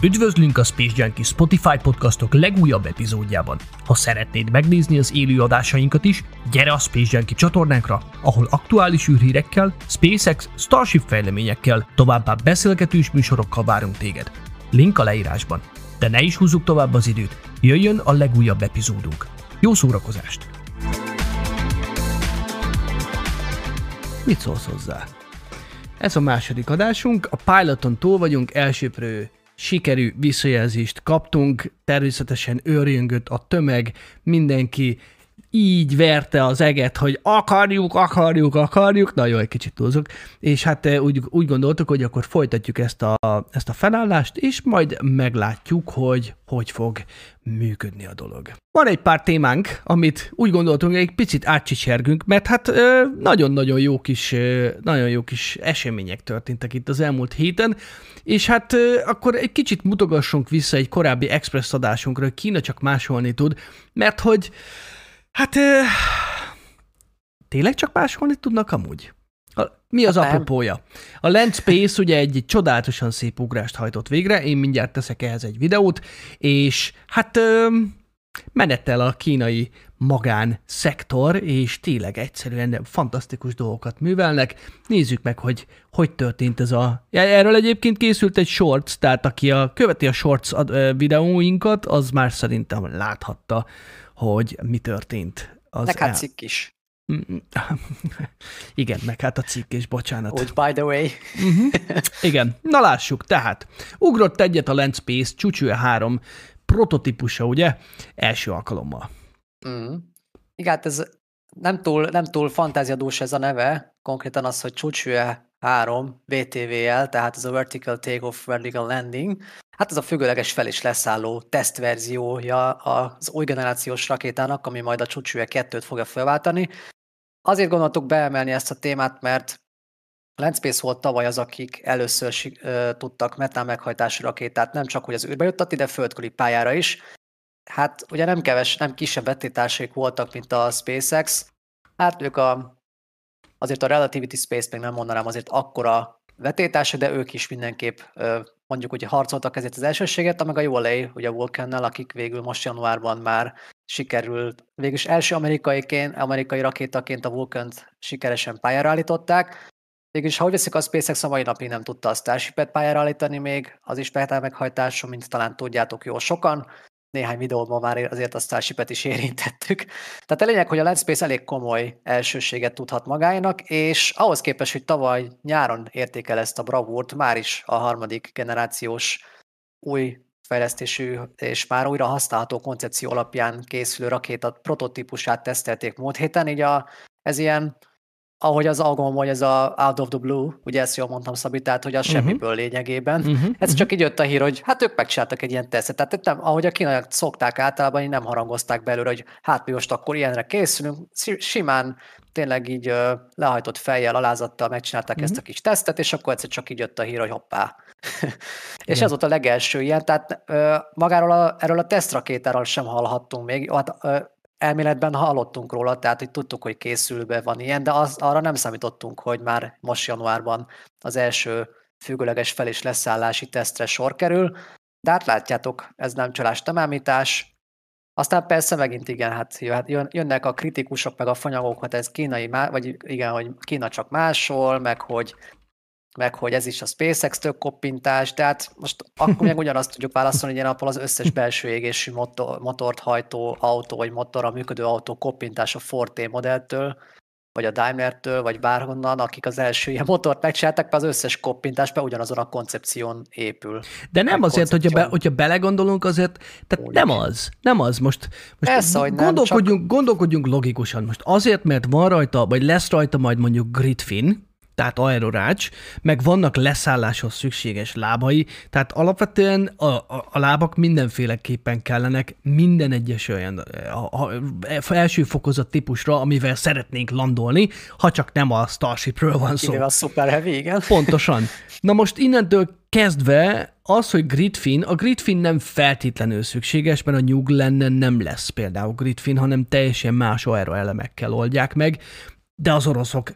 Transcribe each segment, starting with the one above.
Üdvözlünk a Space Junkie Spotify podcastok legújabb epizódjában. Ha szeretnéd megnézni az élő adásainkat is, gyere a Space Junkie csatornánkra, ahol aktuális űrhírekkel, SpaceX, Starship fejleményekkel, továbbá beszélgetős műsorokkal várunk téged. Link a leírásban. De ne is húzzuk tovább az időt, jöjjön a legújabb epizódunk. Jó szórakozást! Mit szólsz hozzá? Ez a második adásunk, a piloton túl vagyunk, elsőprő sikerű visszajelzést kaptunk, természetesen őrjöngött a tömeg, mindenki így verte az eget, hogy akarjuk, na jó, egy kicsit túlzok, és hát úgy gondoltuk, hogy akkor folytatjuk ezt a felállást, és majd meglátjuk, hogy fog működni a dolog. Van egy pár témánk, amit úgy gondoltunk, hogy egy picit átcsicsergünk, mert hát nagyon-nagyon jó kis események történtek itt az elmúlt héten, és hát akkor egy kicsit mutogassunk vissza egy korábbi Express adásunkra, hogy Kína csak másolni tud, mert hogy hát tényleg csak másolni tudnak amúgy? Mi az apropója? A Land Space ugye egy csodálatosan szép ugrást hajtott végre, én mindjárt teszek ehhez egy videót, és hát menettel a kínai magánszektor, és tényleg egyszerűen fantasztikus dolgokat művelnek. Nézzük meg, hogy történt ez a... Erről egyébként készült egy shorts, tehát aki követi a shorts videóinkat, az már szerintem láthatta, hogy mi történt. Meg hát cikk is. Igen, meg hát a cikk is, bocsánat. Úgy, by the way. Igen, na lássuk, tehát ugrott egyet a Land Space Chuchue 3 prototípusa, ugye, első alkalommal. Igen, hát ez nem túl fantáziadús ez a neve, konkrétan az, hogy Chuchue 3 VTVL, tehát ez a Vertical Takeoff, Vertical Landing. Hát ez a függőleges fel- és leszálló tesztverziója az új generációs rakétának, ami majd a Chuchue 2-t fogja felváltani. Azért gondoltuk beemelni ezt a témát, mert Land Space volt tavaly az, akik először tudtak metán meghajtású rakétát nem csak hogy az űrbe juttatni, de földkörüli pályára is. Hát ugye nem kisebb vetétársaik voltak, mint a SpaceX. Hát ők azért a Relativity Space még nem mondanám azért akkora vetétársa, de ők is mindenképp mondjuk, hogy harcoltak ezért az elsőséget, meg a ULA, ugye a Vulcannel, akik végül most januárban már sikerült, végülis első amerikai rakétaként a Vulcant sikeresen pályára állították. Végülis, ha úgy veszik, a SpaceX a mai napig nem tudta a Starship-et pályára állítani még, az is metán meghajtáson, mint talán tudjátok jól sokan. Néhány videóban már azért a Starship-et is érintettük. Tehát a lényeg, hogy a Land Space elég komoly elsőséget tudhat magának, és ahhoz képest, hogy tavaly nyáron értékel ezt a bravúrt, már is a harmadik generációs új fejlesztésű és már újra használható koncepció alapján készülő rakéta prototípusát tesztelték múlt héten, így ez ilyen, ahogy az algom, hogy ez a out of the blue, ugye ezt jól mondtam, Szabi, tehát hogy az semmiből lényegében. Ez csak így jött a hír, hogy hát ők megcsináltak egy ilyen tesztet. Tehát nem, ahogy a kínaiak szokták általában, így nem harangozták belőle, hogy hát mi most akkor ilyenre készülünk. Simán tényleg így lehajtott fejjel, alázattal megcsinálták ezt a kis tesztet, és akkor egyszer csak így jött a hír, hogy hoppá. És ez volt a legelső ilyen, tehát erről a tesztrakétáról sem hallhattunk még. Hát, elméletben hallottunk róla, tehát hogy tudtuk, hogy készülve van ilyen, de arra nem számítottunk, hogy már most januárban az első függőleges fel- és leszállási tesztre sor kerül, de hát látjátok, ez nem csalás, nem ámítás. Aztán persze megint igen, hát jönnek a kritikusok, meg a fanyagok, hát ez kínai, vagy igen, hogy Kína csak másol, meg hogy ez is a SpaceX tök koppintás, de hát most akkor még ugyanazt tudjuk válaszolni, hogy ilyen napon az összes belső égésű motort hajtó autó, vagy motorra működő autó koppintás a Ford T modelltől, vagy a Daimlertől, vagy bárhonnan, akik az első ilyen motort megcsinálták, mert az összes koppintás be ugyanazon a koncepción épül. De nem azért, hogyha belegondolunk, azért, tehát nem az. Most persze, gondolkodjunk logikusan. Most azért, mert van rajta, vagy lesz rajta majd mondjuk gridfin, tehát aerorács, meg vannak leszálláshoz szükséges lábai, tehát alapvetően a lábak mindenféleképpen kellenek minden egyes olyan első fokozat típusra, amivel szeretnénk landolni, ha csak nem a Starshipről van szó. Igen, a Super Heavy, igen. Pontosan. Na most innentől kezdve az, hogy a gridfin nem feltétlenül szükséges, mert a New Glenn-en nem lesz például gridfin, hanem teljesen más aeroelemekkel oldják meg, de az oroszok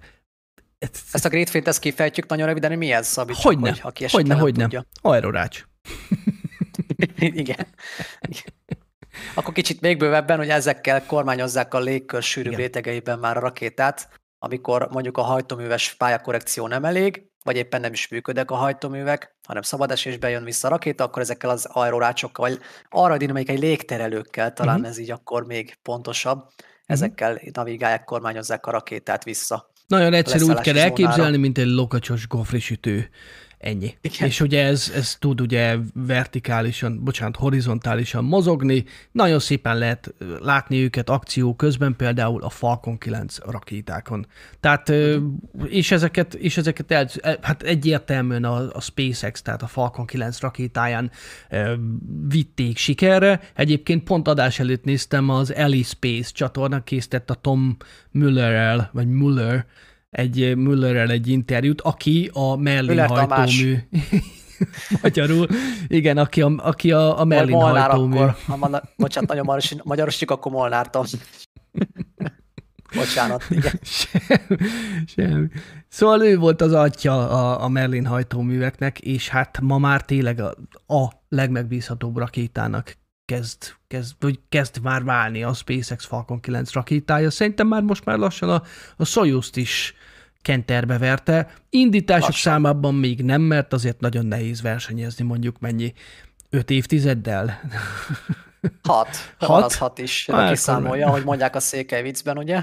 ezt a gridfint, ezt kifejtjük nagyon röviden, hogy mi ez, Szabi? Hogyne. Aerorács. Igen. Akkor kicsit még bővebben, hogy ezekkel kormányozzák a légkör sűrűbb rétegeiben már a rakétát, amikor mondjuk a hajtóműves pályakorrekció nem elég, vagy éppen nem is működnek a hajtóművek, hanem szabad esésben jön vissza a rakéta, akkor ezekkel az aerorácsokkal, vagy aerodinamikai légterelőkkel, talán ez így akkor még pontosabb, ezekkel navigálják, kormányozzák a rakétát vissza. Nagyon egyszerű, úgy kell elképzelni, mint egy lokacsos gofrisütő. Ennyi. Igen. És ugye ez tud ugye horizontálisan mozogni, nagyon szépen lehet látni őket akció közben, például a Falcon 9 rakétákon. Tehát, és ezeket hát egyértelműen a SpaceX, tehát a Falcon 9 rakétáján vitték sikerre. Egyébként pont adás előtt néztem, az Ellie Space csatorna készített a Tom Mullerrel, vagy Mullerrel egy interjút, aki a Merlin hajtómű. Magyarul. Igen, aki a Merlin hajtómű. Bocsánat, nagyon magyarosítjuk, akkor Molnártam. Bocsánat, igen. Semmi. Szóval ő volt az atya a Merlin hajtóműveknek, és hát ma már tényleg a legmegbízhatóbb rakétának kezd már válni a SpaceX Falcon 9 rakétája. Szerintem most már lassan a Soyuz-t is kenterbe verte. Indítások számában még nem, mert azért nagyon nehéz versenyezni, mondjuk mennyi 5 évtizeddel? 6. 6 is, aki számolja, hogy mondják a székely viccben, ugye?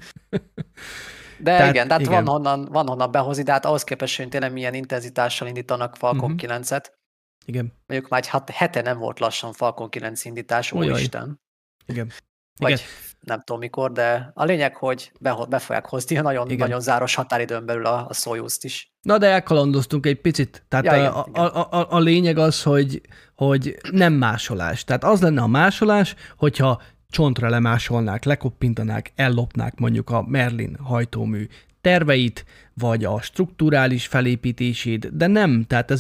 De tehát, igen, van honnan behozni, de hát ahhoz képest, hogy tényleg milyen intenzitással indítanak Falcon 9-et. Igen. Mondjuk már egy hete nem volt lassan Falcon 9 indítás, úristen. Igen. Vagy nem tudom mikor, de a lényeg, hogy be fogják hozni a nagyon záros határidőn belül a Soyuz-t is. Na, de elkalandoztunk egy picit. Tehát a lényeg az, hogy nem másolás. Tehát az lenne a másolás, hogyha csontra lemásolnák, lekoppintanák, ellopnák mondjuk a Merlin hajtómű terveit, vagy a strukturális felépítését, de nem, tehát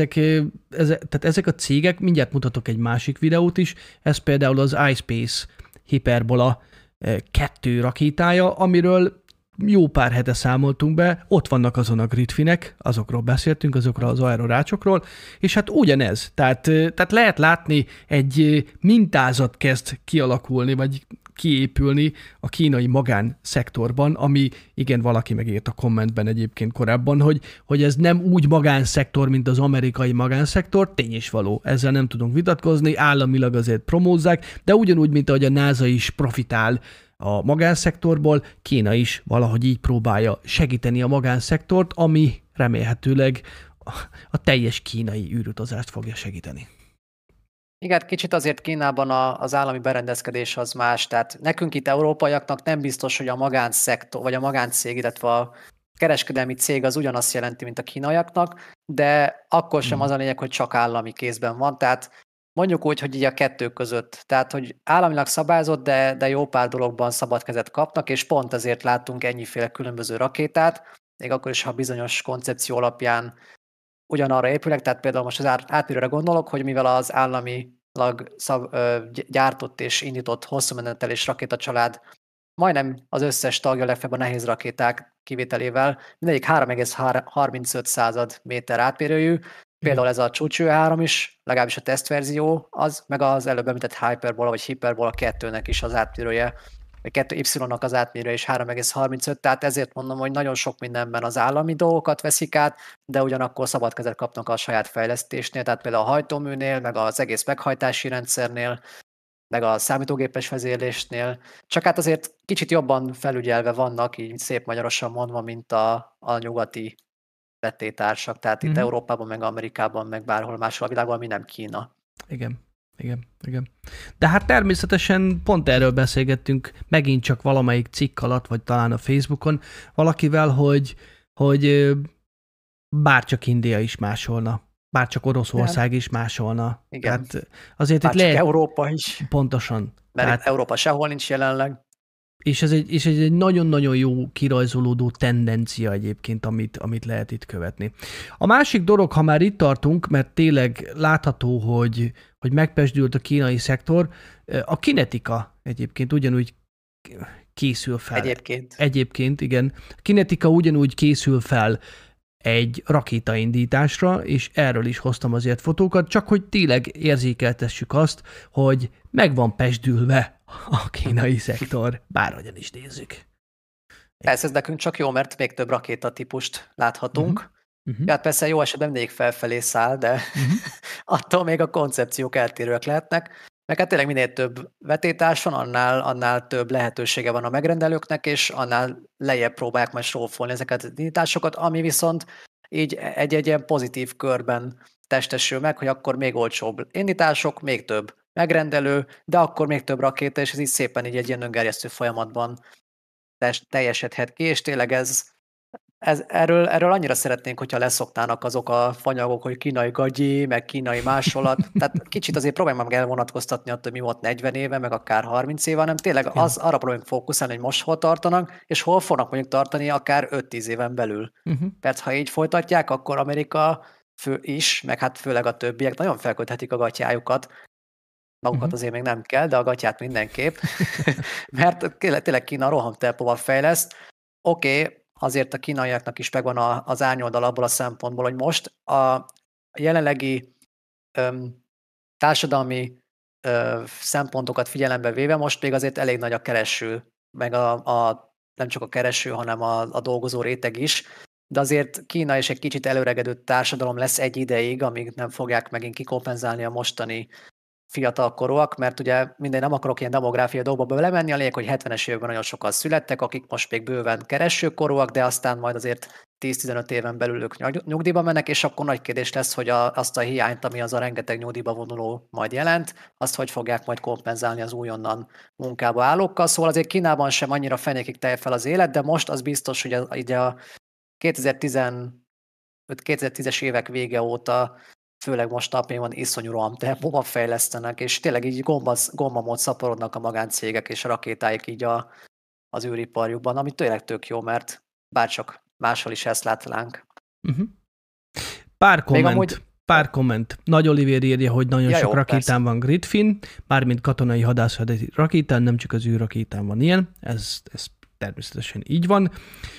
ezek a cégek, mindjárt mutatok egy másik videót is, ez például az iSpace Hyperbola 2 rakétája, amiről jó pár hete számoltunk be, ott vannak azon a gridfinek, azokról beszéltünk, azokról az aerorácsokról, és hát ugyanez, tehát lehet látni, egy mintázat kezd kialakulni, vagy kiépülni a kínai magánszektorban, ami, igen, valaki megírt a kommentben egyébként korábban, hogy ez nem úgy magánszektor, mint az amerikai magánszektor, tény és való, ezzel nem tudunk vitatkozni, államilag azért promózzák, de ugyanúgy, mint ahogy a NASA is profitál a magánszektorból, Kína is valahogy így próbálja segíteni a magánszektort, ami remélhetőleg a teljes kínai űrutazást fogja segíteni. Igen, kicsit azért Kínában az állami berendezkedés az más, tehát nekünk itt európaiaknak nem biztos, hogy a magánszektor, vagy a magáncég, illetve a kereskedelmi cég az ugyanazt jelenti, mint a kínaiaknak, de akkor sem az a lényeg, hogy csak állami kézben van, tehát mondjuk úgy, hogy így a kettő között, tehát hogy államilag szabályozott, de jó pár dologban szabad kezet kapnak, és pont ezért láttunk ennyiféle különböző rakétát, még akkor is, ha bizonyos koncepció alapján ugyanarra épülnek, tehát például most az átmérőre gondolok, hogy mivel az államilag gyártott és indított hosszúmenetelés rakétacsalád majdnem az összes tagja, legfeljebb a nehéz rakéták kivételével, mindegyik 3,35 méter átmérőjű, például ez a Csúcső 3 is, legalábbis a tesztverzió az, meg az előbb említett Hyperbola vagy Hyperbola 2-nek is az átmérője, vagy 2Y-nak az átmérője is 3,35, tehát ezért mondom, hogy nagyon sok mindenben az állami dolgokat veszik át, de ugyanakkor szabad kezet kapnak a saját fejlesztésnél, tehát például a hajtóműnél, meg az egész meghajtási rendszernél, meg a számítógépes vezérlésnél, csak hát azért kicsit jobban felügyelve vannak, így szép magyarosan mondva, mint a nyugati vetétársak, tehát itt Európában, meg Amerikában, meg bárhol máshol a világban, ami nem Kína. Igen. De hát természetesen pont erről beszélgettünk megint csak valamelyik cikk alatt, vagy talán a Facebookon valakivel, hogy bárcsak India is másolna, bárcsak Oroszország is másolna. Igen. Tehát azért itt lehet... Európa is. Pontosan. Mert tehát... Európa sehol nincs jelenleg. És ez egy nagyon-nagyon jó kirajzolódó tendencia egyébként, amit lehet itt követni. A másik dolog, ha már itt tartunk, mert tényleg látható, hogy megpezsdült a kínai szektor, a kinetika egyébként ugyanúgy készül fel. Egyébként, igen. A kinetika ugyanúgy készül fel egy rakétaindításra, és erről is hoztam azért fotókat, csak hogy tényleg érzékeltessük azt, hogy meg van pesdülve a kínai szektor, bárhogyan is nézzük. Persze ez nekünk csak jó, mert még több rakétatípust láthatunk. Hát persze jó esetben mindig felfelé száll, de attól még a koncepciók eltérőek lehetnek. Meg hát tényleg minél több vetétás van, annál több lehetősége van a megrendelőknek, és annál lejjebb próbálják majd srófolni ezeket az indításokat, ami viszont így egy ilyen pozitív körben testesül meg, hogy akkor még olcsóbb indítások, még több megrendelő, de akkor még több rakéta, és ez így szépen így egy ilyen öngerjesztő folyamatban teljesedhet ki, és tényleg erről annyira szeretnénk, hogyha leszoknának azok a fanyagok, hogy kínai gagyi, meg kínai másolat. Tehát kicsit azért próbáljuk meg elvonatkoztatni attól, hogy mi volt 40 éve, meg akár 30 éve, hanem tényleg arra próbáljuk fókuszálni, hogy most hol tartanak, és hol fognak mondjuk tartani akár 5-10 éven belül. Mert ha így folytatják, akkor Amerika is, meg hát főleg a többiek nagyon felköthetik a gatyájukat. Magukat azért még nem kell, de a gatyát mindenképp. Mert tényleg Kína rohamtempóval fejleszt. Oké, azért a kínaiaknak is megvan az árnyoldal abból a szempontból, hogy most a jelenlegi társadalmi szempontokat figyelembe véve most még azért elég nagy a kereső, meg nem csak a kereső, hanem a dolgozó réteg is, de azért Kína is egy kicsit előregedő társadalom lesz egy ideig, amíg nem fogják megint kikompenzálni a mostani fiatalkorúak, mert ugye nem akarok ilyen demográfiai dolgokba belemenni, a lényeg, hogy 70-es években nagyon sokan születtek, akik most még bőven keresőkorúak, de aztán majd azért 10-15 éven belül ők nyugdíjba mennek, és akkor nagy kérdés lesz, hogy azt a hiányt, ami az a rengeteg nyugdíjba vonuló majd jelent, azt hogy fogják majd kompenzálni az újonnan munkába állókkal. Szóval azért Kínában sem annyira fenékig telj fel az élet, de most az biztos, hogy így a 2010-es évek vége óta főleg most napjainkban iszonyú rohamtempóban fejlesztenek, és tényleg így gombamód szaporodnak a magáncégek és a rakétáik így az űriparjukban, ami tényleg tök jó, mert bárcsak máshol is ezt látnánk. Pár komment. Nagy Olivér írja, hogy nagyon sok rakétán van Gridfin, mármint katonai hadászati rakétán, nem csak az űrrakétán van ilyen, ez természetesen így van.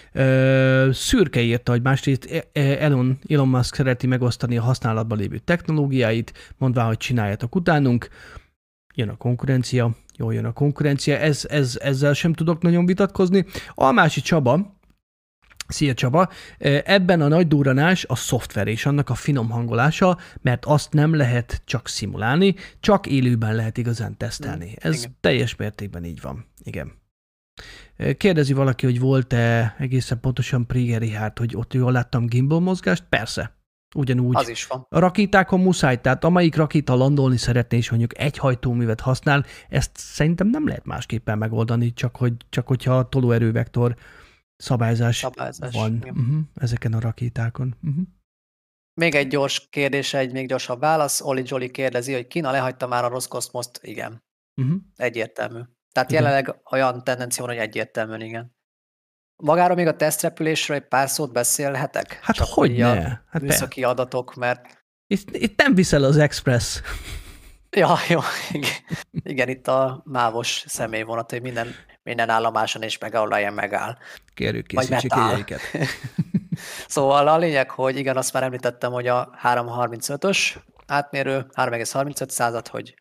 Szürke írta, hogy másrészt Elon Musk szereti megosztani a használatban lévő technológiáit, mondván, hogy csináljatok utánunk. Jön a konkurencia, jól jön a konkurencia, ezzel sem tudok nagyon vitatkozni. Almási Csaba, szia Csaba, ebben a nagy durranás a szoftver és annak a finom hangolása, mert azt nem lehet csak szimulálni, csak élőben lehet igazán tesztelni. Ez igen. Teljes mértékben így van. Igen. Kérdezi valaki, hogy volt-e egészen pontosan Priger Richard, hogy ott jól láttam gimbal mozgást? Persze. Ugyanúgy. Az is van. A rakétákon muszáj, tehát amelyik rakéta landolni szeretné, és mondjuk egy hajtóművet használ, ezt szerintem nem lehet másképpen megoldani, csak hogyha a tolóerővektor szabályzás van ezeken a rakétákon. Még egy gyors kérdés, egy még gyorsabb válasz. Oli Jolly kérdezi, hogy Kína lehagyta már a Roszkoszmoszt? Igen. Egyértelmű. Tehát jelenleg olyan tendenció, hogy egyértelműen igen. Magáról még a tesztrepülésről egy pár szót beszélhetek? Hát hogyne? Hát műszaki adatok, mert... Itt nem viszel az Express. Ja, jó. Igen, itt a mávos személyvonat, hogy minden állomáson és megáll. Kérjük, készítsük jegyeiket. Szóval a lényeg, hogy igen, azt már említettem, hogy a 335-ös átmérő, 3,35 század, hogy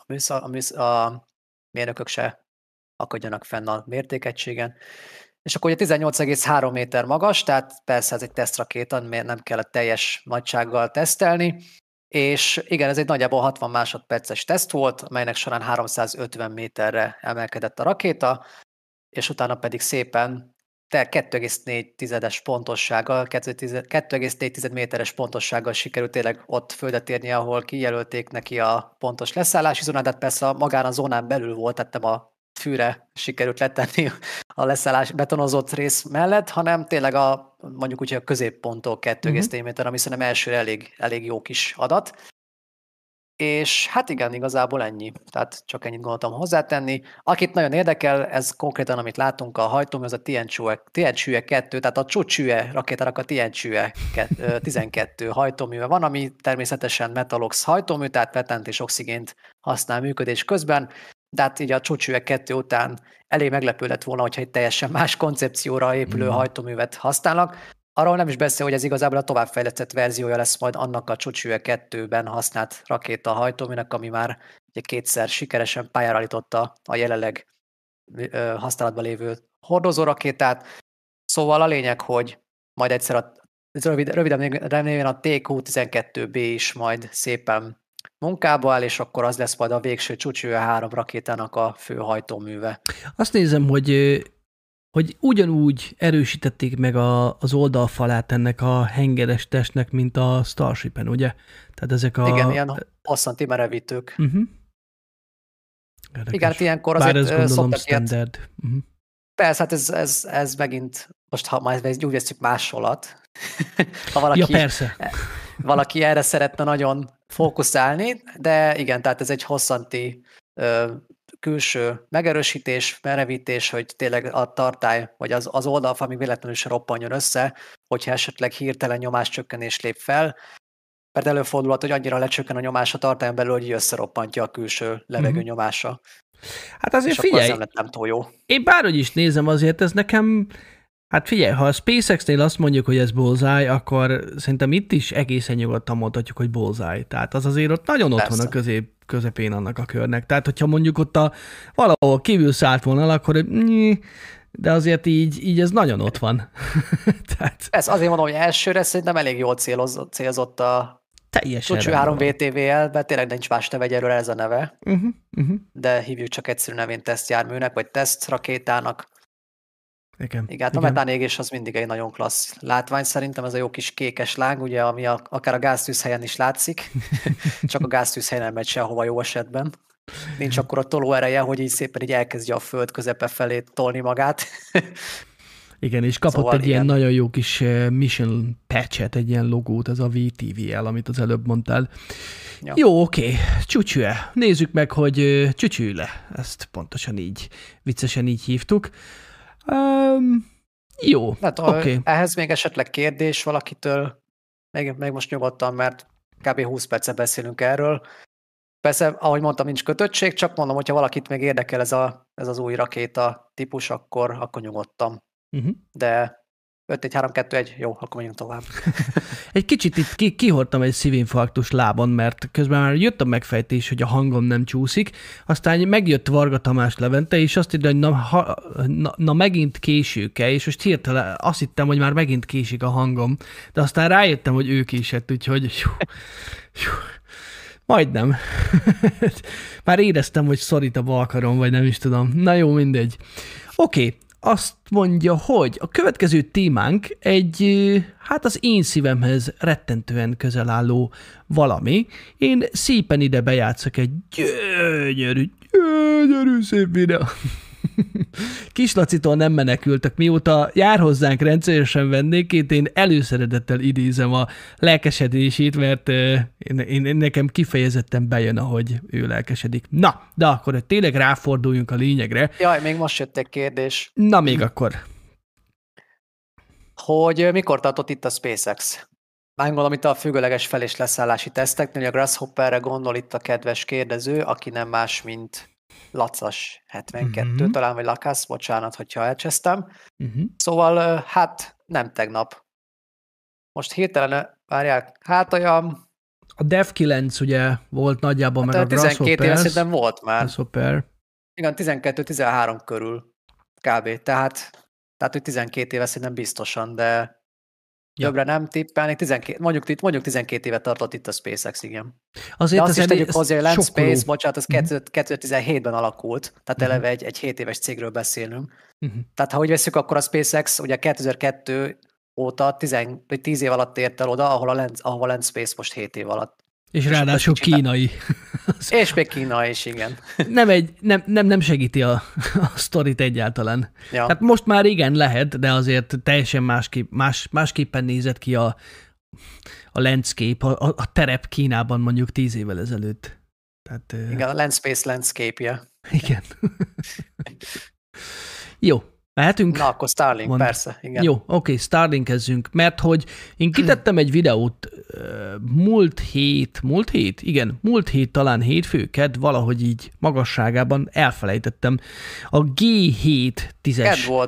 a mérnökök se akadjanak fenn a mértékegységen. És akkor ugye 18,3 méter magas, tehát persze ez egy tesztrakéta, nem kell a teljes nagysággal tesztelni, és igen, ez egy nagyjából 60 másodperces teszt volt, amelynek során 350 méterre emelkedett a rakéta, és utána pedig szépen 2,4 pontossággal, 2,4 méteres pontossággal sikerült tényleg ott földet érni, ahol kijelölték neki a pontos leszállási zónát, de persze magán a zónán belül volt, tehát nem a fűre sikerült letenni a leszállás betonozott rész mellett, hanem tényleg mondjuk úgy, hogy a középponttól 2,4 méter, ami szerintem elsőre elég jó kis adat. És hát igen, igazából ennyi. Tehát csak ennyit gondoltam hozzátenni. Akit nagyon érdekel, ez konkrétan, amit látunk a hajtómű, az a Tianchue 2, tehát a Chuchue rakétának a Tianchue 12 hajtóműve van, ami természetesen Metalox hajtómű, tehát metánt és oxigént használ működés közben, de hát így a Chuchue 2 után elég meglepő lett volna, hogyha egy teljesen más koncepcióra épülő hajtóművet használnak. arról nem is beszél, hogy ez igazából a továbbfejlesztett verziója lesz majd annak a Chuchue 2-ben használt rakétahajtóműnek, ami már ugye kétszer sikeresen pályára állította a jelenleg használatban lévő hordozórakétát. Szóval a lényeg, hogy majd egyszer röviden néven a TQ-12B is majd szépen munkába áll, és akkor az lesz majd a végső Chuchue 3 rakétának a fő hajtóműve. Azt nézem, hogy ugyanúgy erősítették meg az oldalfalát ennek a hengeres testnek, mint a Starshipen, ugye? Tehát ezek a... Igen, ilyen hosszanti merevítők. Igen, hát ilyenkor azért azért ez gondolom szoktak standard. Persze, hát ez megint, most ha már úgy veszük másolat, ha valaki, Ja, persze. valaki erre szeretne nagyon fókuszálni, de igen, tehát ez egy hosszanti külső megerősítés, merevítés, hogy tényleg a tartály, vagy az oldalfa még véletlenül se roppanjon össze, hogyha esetleg hirtelen nyomáscsökkenés lép fel, mert előfordulhat, hogy annyira lecsökken a nyomás a tartályon belül, hogy összeroppantja a külső levegő nyomása. Hát azért és figyelj, akkor nem túl jó. Én bárhogy is nézem, azért ez nekem, hát figyelj, ha a SpaceX-nél azt mondjuk, hogy ez bullseye, akkor szerintem itt is egészen nyugodtan mondhatjuk, hogy bullseye. Tehát az azért ott nagyon ott van a közepén annak a körnek. Tehát, hogyha mondjuk ott valahol kívül szállt volna, akkor de azért így ez nagyon ott van. Tehát... Ez azért mondom, hogy elsőre szerintem elég jól célzott a Chuchue 3 VTVL, tényleg nincs más neve, egyelőre ez a neve, de hívjuk csak egyszerű nevén tesztjárműnek, vagy tesztrakétának. Igen, a metánégés az mindig egy nagyon klassz látvány szerintem, ez a jó kis kékes láng, ugye, ami akár a gáztűzhelyen is látszik, csak a gáztűzhely nem megy sehova jó esetben. Nincs akkor a tolóereje, hogy így szépen így elkezdje a föld közepe felé tolni magát. Igen, és kapott szóval egy ilyen nagyon jó kis mission patchet, egy ilyen logót, ez a VTVL, amit az előbb mondtál. Ja. Jó, oké. Chuchue. Nézzük meg, hogy Chuchue, ezt pontosan így, viccesen így hívtuk. Jó, oké. Ehhez még esetleg kérdés valakitől, még most nyugodtan, mert kb. 20 perce beszélünk erről. Persze, ahogy mondtam, nincs kötöttség, csak mondom, hogyha valakit még érdekel ez az új rakéta típus, akkor nyugodtam. De 5-1-3-2-1, jó, akkor menjünk tovább. Egy kicsit itt kihordtam egy szívinfarktus lábon, mert közben már jött a megfejtés, hogy a hangom nem csúszik, aztán megjött Varga Tamás Levente, és azt írta, hogy na megint későke, és most hirtelen azt hittem, hogy már megint késik a hangom, de aztán rájöttem, hogy ő késett, úgyhogy majdnem. Már éreztem, hogy szorít a balkarom, vagy nem is tudom. Na jó, mindegy. Oké. Azt mondja, hogy a következő témánk hát az én szívemhez rettentően közel álló valami. Én szépen ide bejátszok egy gyönyörű szép videó. Kislacitól nem menekültek, mióta jár hozzánk rendszeresen vendégként, én előszeretettel idézem a lelkesedését, mert nekem kifejezetten bejön, ahogy ő lelkesedik. Na, de akkor hogy tényleg ráforduljunk a lényegre. Jaj, még most jött egy kérdés. Na, még akkor. Hogy mikor tartott itt a SpaceX? Már gondolom itt a függőleges fel- és leszállási teszteknél, a Grasshopperre gondol itt a kedves kérdező, aki nem más, mint Lacas 72, talán, vagy Lakasz, bocsánat, hogyha elcsesztem. Szóval, hát nem tegnap. Most hirtelen, várják, hát olyan... A Dev 9 ugye volt nagyjából, hát meg a 12 éve szerintem volt már. Grasshopper. Igen, 12-13 körül kb. Tehát hogy 12 éve szerintem biztosan, de többre nem tippelni. Mondjuk 12 éve tartott itt a SpaceX, igen. Azért de azt is tegyük hozzá, hogy a Land Space, bocsánat, az 2017-ben alakult, tehát eleve egy 7 éves cégről beszélünk. Tehát ha úgy veszük, akkor a SpaceX ugye 2002 óta 10 év alatt ért el oda, ahol a Land Space most 7 év alatt. És ráadásul kínai. És még kínai is, igen. Nem segíti a sztorit egyáltalán. Ja. Hát most már igen lehet, de azért teljesen másképpen nézett ki a landscape, a terep Kínában mondjuk 10 évvel ezelőtt. Tehát, igen, a Land Space landscape-je. Igen. Jó. Mehetünk? Na, akkor Starlink, persze. Igen. Jó, oké, Starlinkezzünk, mert hogy én kitettem egy videót múlt hét, talán hétfő, kedd, valahogy így magasságában elfelejtettem. A G7 10-es. Kedd volt.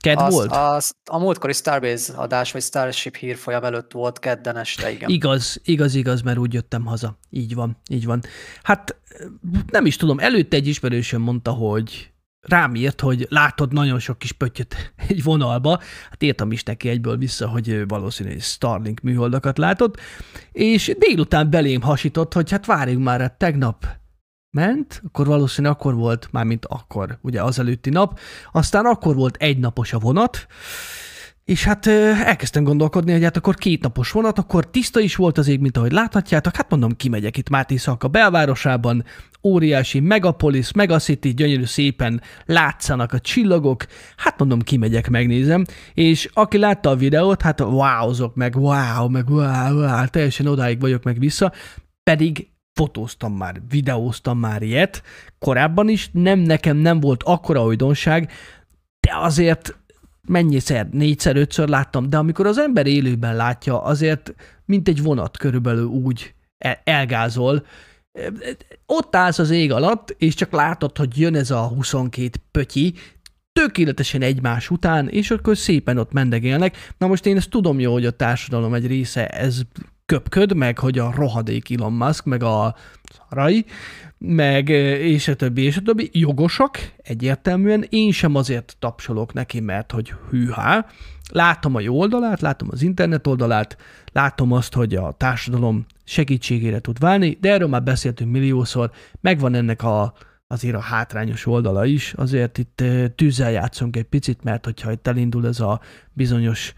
Kedd volt? A múltkori Starbase adás, vagy Starship hírfolyam előtt volt kedden este, igen. Igaz, mert úgy jöttem haza. Így van. Hát nem is tudom, előtte egy ismerősöm mondta, hogy rám írt, hogy látod nagyon sok kis pöttyöt egy vonalba. Hát írtam is neki egyből vissza, hogy valószínűleg Starlink műholdakat látott, és délután belém hasított, hogy hát várjunk már, hát tegnap ment, akkor valószínűleg akkor volt, mármint akkor, ugye az előtti nap, aztán akkor volt egynapos a vonat, és hát elkezdtem gondolkodni, hogy hát akkor 2 napos vonat, akkor tiszta is volt az ég, mint ahogy láthatjátok, hát mondom, kimegyek itt Máté Szalka belvárosában, óriási megapolis, megacity, gyönyörű szépen látszanak a csillagok, hát mondom, kimegyek, megnézem, és aki látta a videót, hát wowzok, meg wow, teljesen odáig vagyok meg vissza, pedig fotóztam már, videóztam már ilyet, korábban is, nekem nem volt akkora újdonság, de azért mennyiszer, 4-5-ször láttam, de amikor az ember élőben látja, azért mint egy vonat körülbelül úgy elgázol, ott állsz az ég alatt, és csak látod, hogy jön ez a 22 pötyi, tökéletesen egymás után, és akkor szépen ott mendegélnek. Na most én ezt tudom jó, hogy a társadalom egy része ez köpköd, meg hogy a rohadék Elon Musk, meg a Rai, meg és a többi, jogosak, egyértelműen. Én sem azért tapsolok neki, mert hogy hűhá. Látom a jó oldalát, látom az internet oldalát, látom azt, hogy a társadalom segítségére tud válni, de erről már beszéltünk milliószor, megvan ennek azért a hátrányos oldala is, azért itt tűzzel játszunk egy picit, mert hogyha itt elindul ez a bizonyos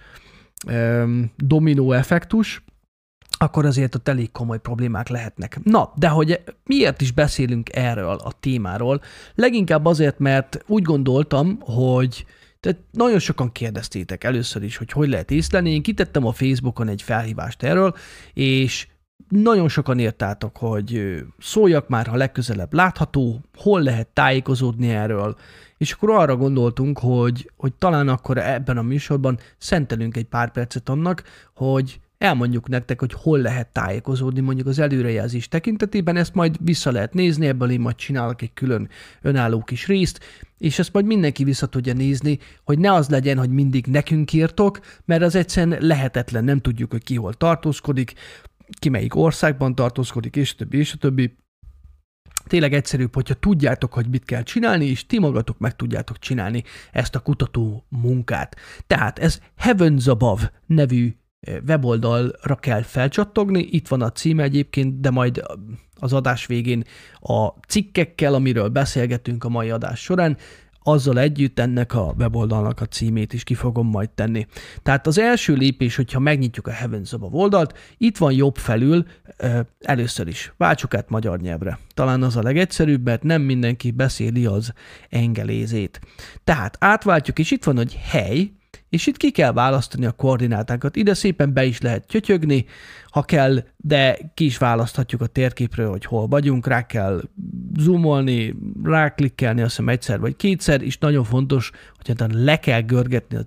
dominó effektus, akkor azért ott elég komoly problémák lehetnek. Na, de hogy miért is beszélünk erről a témáról? Leginkább azért, mert úgy gondoltam, hogy tehát nagyon sokan kérdeztétek először is, hogy lehet észlelni. Én kitettem a Facebookon egy felhívást erről, és nagyon sokan írtátok, hogy szóljak már, ha legközelebb látható, hol lehet tájékozódni erről, és akkor arra gondoltunk, hogy talán akkor ebben a műsorban szentelünk egy pár percet annak, hogy elmondjuk nektek, hogy hol lehet tájékozódni mondjuk az előrejelzés tekintetében, ezt majd vissza lehet nézni, ebből én majd csinálok egy külön önálló kis részt, és ezt majd mindenki vissza tudja nézni, hogy ne az legyen, hogy mindig nekünk írtok, mert az egyszerűen lehetetlen, nem tudjuk, hogy ki hol tartózkodik, ki melyik országban tartózkodik, és a többi. Tényleg egyszerűbb, hogyha tudjátok, hogy mit kell csinálni, és ti magatok meg tudjátok csinálni ezt a kutató munkát. Tehát ez Heavens Above nevű weboldalra kell felcsattogni, itt van a címe egyébként, de majd az adás végén a cikkekkel, amiről beszélgetünk a mai adás során, azzal együtt ennek a weboldalnak a címét is ki fogom majd tenni. Tehát az első lépés, hogyha megnyitjuk a Heavens Above oldalt, itt van jobb felül, először is váltsuk át magyar nyelvre. Talán az a legegyszerűbb, mert nem mindenki beszéli az engelézét. Tehát átváltjuk, és itt van, hogy hely, és itt ki kell választani a koordinátákat. Ide szépen be is lehet työtyögni, ha kell, de ki is választhatjuk a térképről, hogy hol vagyunk, rá kell zoomolni, ráklikkelni, azt hiszem egyszer vagy kétszer, és nagyon fontos, hogy le kell görgetni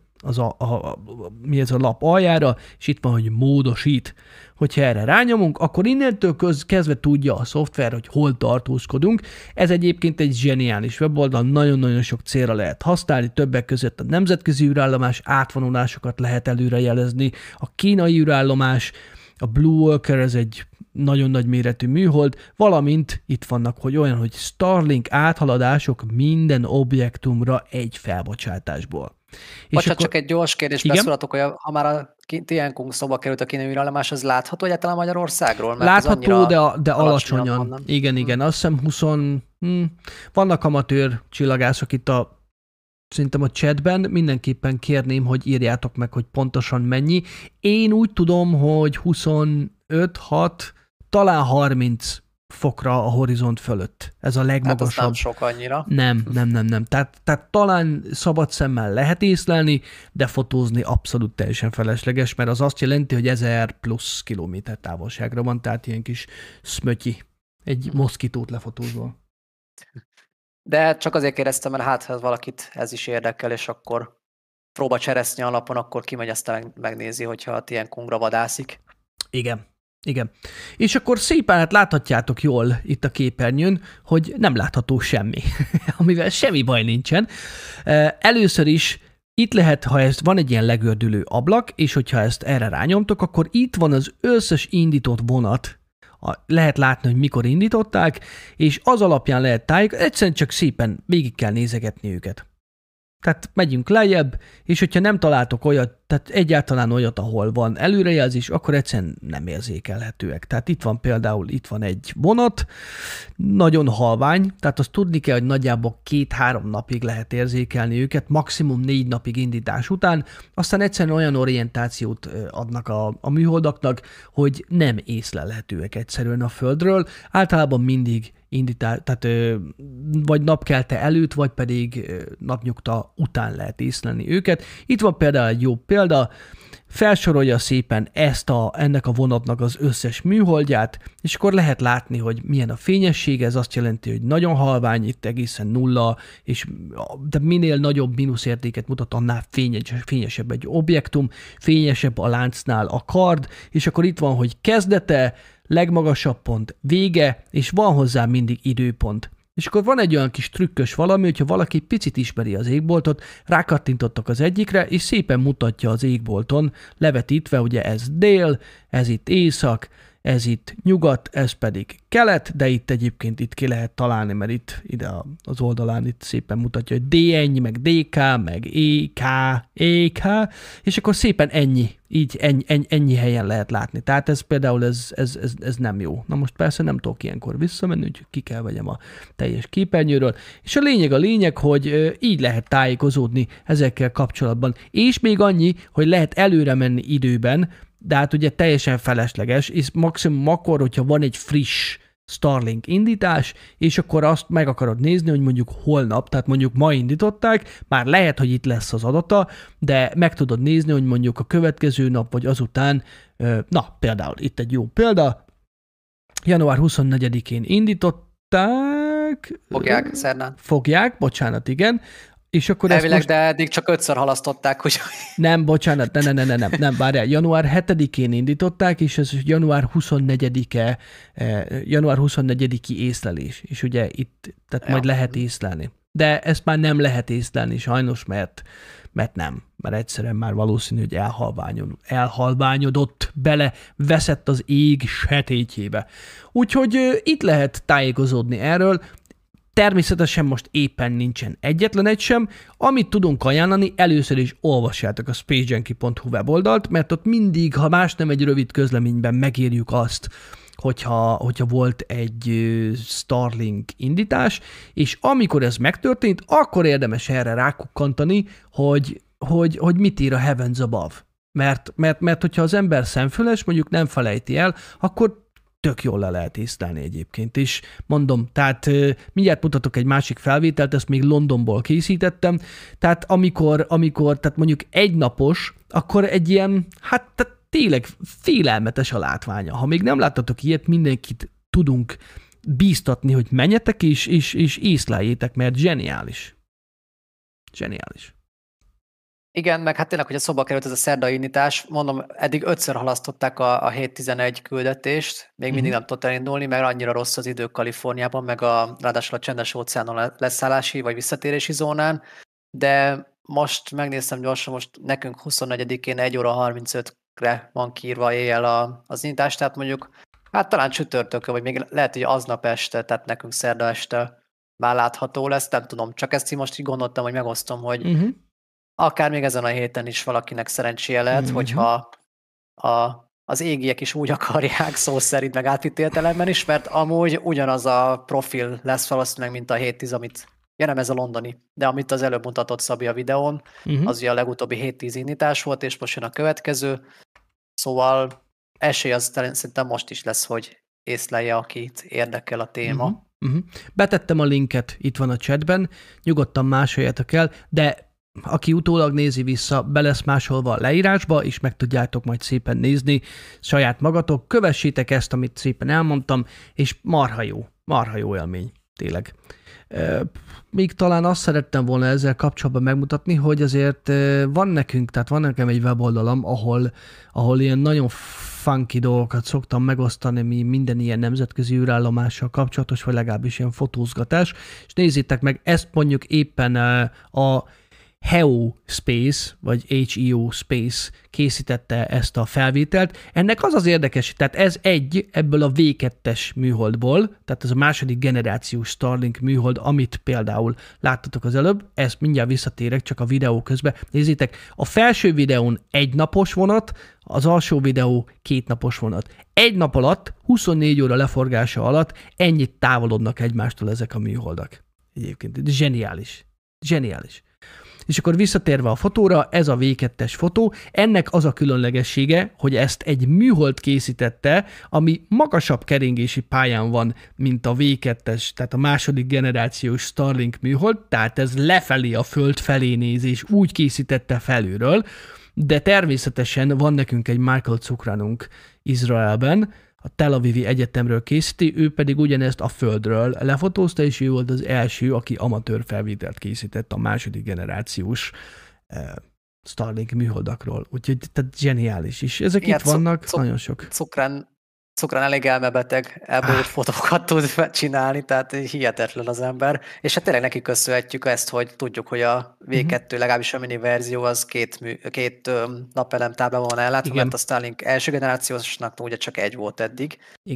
mi ez a lap aljára, és itt van, hogy módosít. Hogyha erre rányomunk, akkor innentől kezdve tudja a szoftver, hogy hol tartózkodunk. Ez egyébként egy zseniális weboldal, nagyon-nagyon sok célra lehet használni, többek között a nemzetközi űrállomás átvonulásokat lehet előrejelezni, a kínai űrállomás, a Blue Worker, ez egy nagyon nagy méretű műhold, valamint itt vannak, hogy olyan, hogy Starlink áthaladások minden objektumra egy felbocsátásból. Bocsánat, csak egy gyors kérdés, beszólatok, hogy ha már a Tiankung szóba került a kínai űrállomás, az látható egyáltalán Magyarországról? Mert látható, de alacsonyan. Igen, azt hiszem 20... Vannak amatőr csillagászok itt szerintem a chatben, mindenképpen kérném, hogy írjátok meg, hogy pontosan mennyi. Én úgy tudom, hogy 25-6, talán 30 fokra a horizont fölött. Ez a legmagasabb. Hát nem sok annyira. Nem. Tehát talán szabad szemmel lehet észlelni, de fotózni abszolút teljesen felesleges, mert az azt jelenti, hogy 1000 plusz kilométer távolságra van, tehát ilyen kis szmötyi, egy moszkitót lefotózva. De csak azért kérdeztem, mert hát ha valakit ez is érdekel, és akkor próba cseresznye alapon, akkor kimegy, aztán megnézi, hogyha a Tiankungra vadászik. Igen. És akkor szépen hát láthatjátok jól itt a képernyőn, hogy nem látható semmi, amivel semmi baj nincsen. Először is itt lehet, ha ez van egy ilyen legördülő ablak, és hogyha ezt erre rányomtok, akkor itt van az összes indított vonat, lehet látni, hogy mikor indították, és az alapján lehet tájékozni, egyszerűen csak szépen végig kell nézegetni őket. Tehát megyünk lejjebb, és hogyha nem találtok olyat, tehát egyáltalán olyat, ahol van előrejelzés, akkor egyszerűen nem érzékelhetőek. Tehát itt van például, itt van egy vonat, nagyon halvány, tehát azt tudni kell, hogy nagyjából 2-3 napig lehet érzékelni őket, maximum 4 napig indítás után, aztán egyszerűen olyan orientációt adnak a műholdaknak, hogy nem észlelhetőek egyszerűen a Földről. Általában mindig tehát vagy napkelte előtt, vagy pedig napnyugta után lehet észlelni őket. Itt van például egy jó példa, felsorolja szépen ennek a vonatnak az összes műholdját, és akkor lehet látni, hogy milyen a fényessége, ez azt jelenti, hogy nagyon halvány, itt egészen nulla, és de minél nagyobb mínuszértéket mutat, annál fényesebb egy objektum, fényesebb a láncnál a kard, és akkor itt van, hogy kezdete, legmagasabb pont, vége, és van hozzá mindig időpont. És akkor van egy olyan kis trükkös valami, hogyha valaki picit ismeri az égboltot, rákattintottak az egyikre, és szépen mutatja az égbolton, levetítve, ugye ez dél, ez itt észak, ez itt nyugat, ez pedig kelet, de itt egyébként itt ki lehet találni, mert itt ide az oldalán itt szépen mutatja, hogy D1, meg DK, meg EK, és akkor szépen ennyi helyen lehet látni. Tehát ez például ez nem jó. Na most persze nem tudok ilyenkor visszamenni, úgyhogy ki kell vegyem a teljes képernyőről. És a lényeg, hogy így lehet tájékozódni ezekkel kapcsolatban. És még annyi, hogy lehet előre menni időben, de hát ugye teljesen felesleges, és maximum akkor, hogyha van egy friss Starlink indítás, és akkor azt meg akarod nézni, hogy mondjuk holnap, tehát mondjuk ma indították, már lehet, hogy itt lesz az adata, de meg tudod nézni, hogy mondjuk a következő nap, vagy azután, na például itt egy jó példa, január 24-én indították. Fogják, bocsánat, igen. És akkor elvileg, most... de eddig csak 5-ször halasztották, hogy... Nem, bocsánat, nem, várjál, január 7-én indították, és ez január 24-i észlelés, és ugye itt, tehát majd lehet észlelni. De ezt már nem lehet észlelni sajnos, mert egyszerűen már valószínű, hogy elhalványodott, veszett az ég sötétjébe. Úgyhogy itt lehet tájékozódni erről. Természetesen most éppen nincsen egyetlen egy sem. Amit tudunk ajánlani, először is olvassátok a spacejenki.hu weboldalt, mert ott mindig, ha más nem, egy rövid közleményben megírjuk azt, hogyha volt egy Starlink indítás, és amikor ez megtörtént, akkor érdemes erre rákukkantani, hogy mit ír a Heavens Above. Mert hogyha az ember szemfüles, mondjuk nem felejti el, akkor tök jól le lehet észlelni egyébként is. Mondom, tehát mindjárt mutatok egy másik felvételt, ezt még Londonból készítettem, tehát amikor tehát mondjuk egynapos, akkor egy ilyen, hát tehát tényleg félelmetes a látványa. Ha még nem láttatok ilyet, mindenkit tudunk bíztatni, hogy menjetek és észleljétek, mert zseniális. Zseniális. Igen, meg hát tényleg, hogy a szóba került ez a szerdai indítás, mondom, eddig 5-ször halasztották a 7-11 küldetést, még mindig nem tudott elindulni, mert annyira rossz az idő Kaliforniában, meg ráadásul a csendes óceánon leszállási vagy visszatérési zónán, de most megnéztem gyorsan, most nekünk 24-én 1 óra 35-re van kiírva éjjel az indítás, tehát mondjuk, hát talán csütörtökön, vagy még lehet, hogy aznap este, tehát nekünk szerda este már látható lesz, nem tudom, csak ezt most így gondoltam, hogy megosztom, hogy akár még ezen a héten is valakinek szerencséje lehet, hogyha az égiek is úgy akarják, szó szerint, meg átvitt értelemben is, mert amúgy ugyanaz a profil lesz valószínűleg, mint a 7-10, amit, nem ez a londoni, de amit az előbb mutatott Szabi a videón, az ugye a legutóbbi 7-10 indítás volt, és most jön a következő, szóval esély az szerintem most is lesz, hogy észlelje, akit érdekel a téma. Betettem a linket, itt van a chatben, nyugodtan másoljátok el, de aki utólag nézi vissza, be lesz másolva a leírásba, és meg tudjátok majd szépen nézni saját magatok. Kövessétek ezt, amit szépen elmondtam, és marha jó élmény, tényleg. Még talán azt szerettem volna ezzel kapcsolatban megmutatni, hogy azért van nekem egy weboldalam, ahol ilyen nagyon funky dolgokat szoktam megosztani, minden ilyen nemzetközi űrállomással kapcsolatos, vagy legalábbis ilyen fotózgatás, és nézzétek meg, ezt mondjuk éppen a HEO Space, vagy HEO Space készítette ezt a felvételt. Ennek az az érdekes, tehát ez ebből a V2-es műholdból, tehát ez a második generációs Starlink műhold, amit például láttatok az előbb, ezt mindjárt visszatérek csak a videó közben. Nézzétek, a felső videón 1 napos vonat, az alsó videó 2 napos vonat. 1 nap alatt, 24 óra leforgása alatt ennyit távolodnak egymástól ezek a műholdak. Egyébként zseniális. Zseniális. És akkor visszatérve a fotóra, ez a V2-es fotó, ennek az a különlegessége, hogy ezt egy műhold készítette, ami magasabb keringési pályán van, mint a V2-es, tehát a második generációs Starlink műhold, tehát ez lefelé a föld felé néz, és úgy készítette felülről, de természetesen van nekünk egy Michael Cukranunk Izraelben, a Tel Avivi Egyetemről készíti, ő pedig ugyanezt a földről lefotózta, és ő volt az első, aki amatőr felvételt készített a második generációs Starlink műholdakról. Úgyhogy tehát zseniális is. Ezek itt vannak, nagyon sok. Cukrán elég elmebeteg, ebből fotókat tud csinálni, tehát hihetetlen az ember. És hát tényleg neki köszönhetjük ezt, hogy tudjuk, hogy a V2, legalábbis a mini verzió, az két napelem táblában van ellátva, mert a Starlink első generációsnak ugye csak egy volt eddig.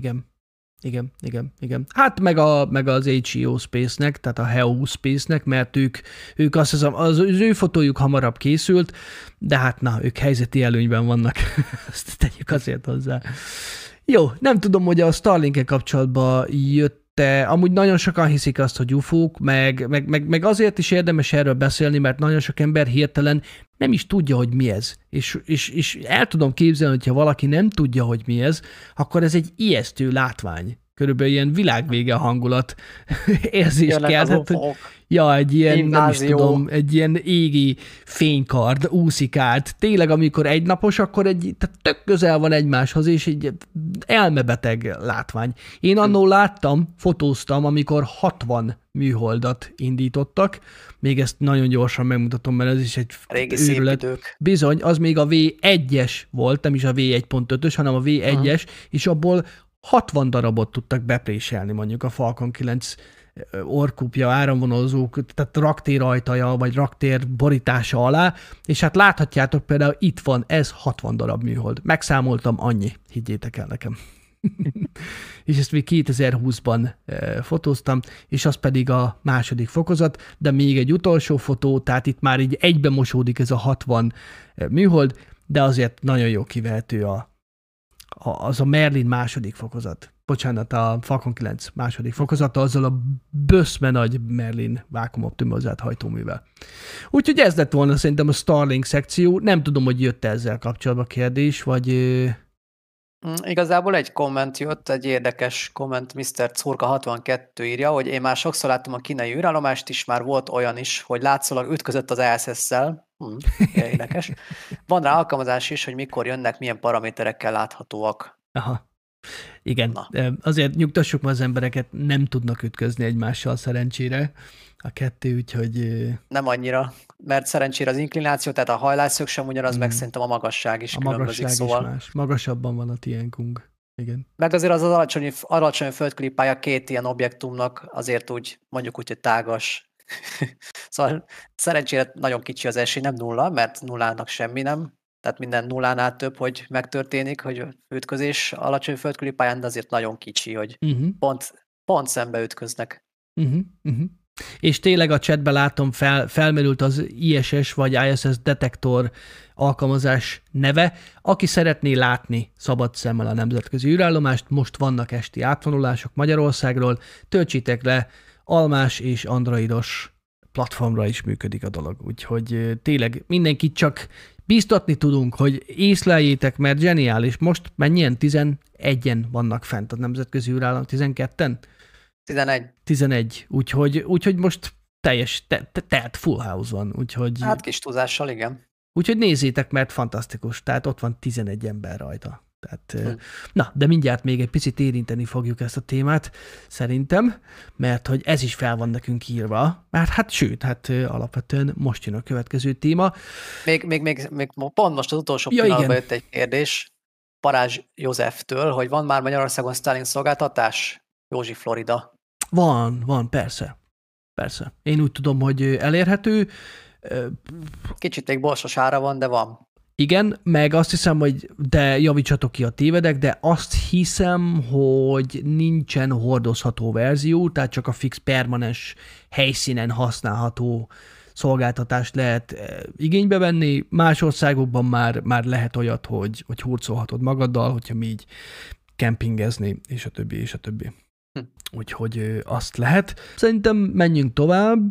Igen. Hát meg az HEO Space-nek, tehát a HEO Space-nek, mert ők azt hiszem, az ő fotójuk hamarabb készült, de hát ők helyzeti előnyben vannak. Azt tegyük azért hozzá. Jó, nem tudom, hogy a Starlink-e kapcsolatban jött-e, amúgy nagyon sokan hiszik azt, hogy UFO-k, meg azért is érdemes erről beszélni, mert nagyon sok ember hirtelen nem is tudja, hogy mi ez. És el tudom képzelni, hogyha valaki nem tudja, hogy mi ez, akkor ez egy ijesztő látvány. Körülbelül ilyen világvége hangulat érzés kell. Ja, egy ilyen, nem is tudom, egy ilyen égi fénykard úszik át. Tényleg, amikor egynapos, akkor tehát tök közel van egymáshoz, és egy elmebeteg látvány. Én annól láttam, fotóztam, amikor 60 műholdat indítottak. Még ezt nagyon gyorsan megmutatom, mert ez is egy régi szép idők. Bizony, az még a V1-es volt, nem is a V1.5-ös, hanem a V1-es, és abból 60 darabot tudtak bepréselni mondjuk a Falcon 9 orkupja, áramvonalzók, tehát raktér ajtaja, vagy raktér borítása alá, és hát láthatjátok például itt van, ez 60 darab műhold. Megszámoltam, annyi, higgyétek el nekem. És ezt még 2020-ban fotóztam, és az pedig a második fokozat, de még egy utolsó fotó, tehát itt már így egybe mosódik ez a 60 műhold, de azért nagyon jó kivehető az a Merlin második fokozat. Bocsánat, a Falcon 9 második fokozata, azzal a böszme nagy Merlin vákuumoptimalizált hajtóművel. Úgyhogy ez lett volna szerintem a Starlink szekció. Nem tudom, hogy jött ezzel kapcsolatban kérdés, vagy... Igazából egy komment jött, egy érdekes komment, Mr. Curka 62 írja, hogy én már sokszor láttam a kínai űrállomást is, már volt olyan is, hogy látszólag ütközött az ISS-szel. Érdekes. Van rá alkalmazás is, hogy mikor jönnek, milyen paraméterekkel láthatóak. Aha. Igen, azért nyugtassuk ma az embereket, nem tudnak ütközni egymással szerencsére a kettő, úgyhogy... Nem annyira, mert szerencsére az inklináció, tehát a hajlásszög sem ugyanaz, meg szerintem a magasság is különbözik, szóval... Is más. Magasabban van a tiénkunk. Igen. Meg azért az alacsony földkörüli pálya két ilyen objektumnak azért úgy, mondjuk úgy, hogy tágas. Szóval szerencsére nagyon kicsi az esély, nem nulla, mert nullának semmi nem. Tehát minden nullánál több, hogy megtörténik, hogy ütközés alacsony földkörüli pályán, de azért nagyon kicsi, hogy pont szembe ütköznek. És tényleg a chatben látom, felmerült az ISS vagy ISS detektor alkalmazás neve. Aki szeretné látni szabad szemmel a nemzetközi űrállomást, most vannak esti átvonulások Magyarországról, töltsétek le, almás és androidos platformra is működik a dolog. Úgyhogy tényleg mindenkit csak bíztatni tudunk, hogy észleljétek, mert zseniális. Most mennyien? 11-en vannak fent a nemzetközi űrállomás. 12-en? 11. Úgyhogy most teljes, telt full house van. Úgyhogy, hát kis túlzással, igen. Úgyhogy nézzétek, mert fantasztikus. Tehát ott van 11 ember rajta. Tehát, na, de mindjárt még egy picit érinteni fogjuk ezt a témát, szerintem, mert hogy ez is fel van nekünk írva, mert hát alapvetően most jön a következő téma. Még pont most az utolsó pillanatban jött egy kérdés Parázs Józseftől, hogy van már Magyarországon Starlink szolgáltatás? Józsi, Florida. Van, persze. Én úgy tudom, hogy elérhető. Kicsit még borsos ára van, de van. Igen, meg azt hiszem, hogy de javítsatok ki, a tévedek, de azt hiszem, hogy nincsen hordozható verzió, tehát csak a fix permanens helyszínen használható szolgáltatást lehet igénybe venni. Más országokban már lehet olyat, hogy hurcolhatod magaddal, hogyha mi így kempingezni, és a többi, és a többi. Úgyhogy azt lehet. Szerintem menjünk tovább.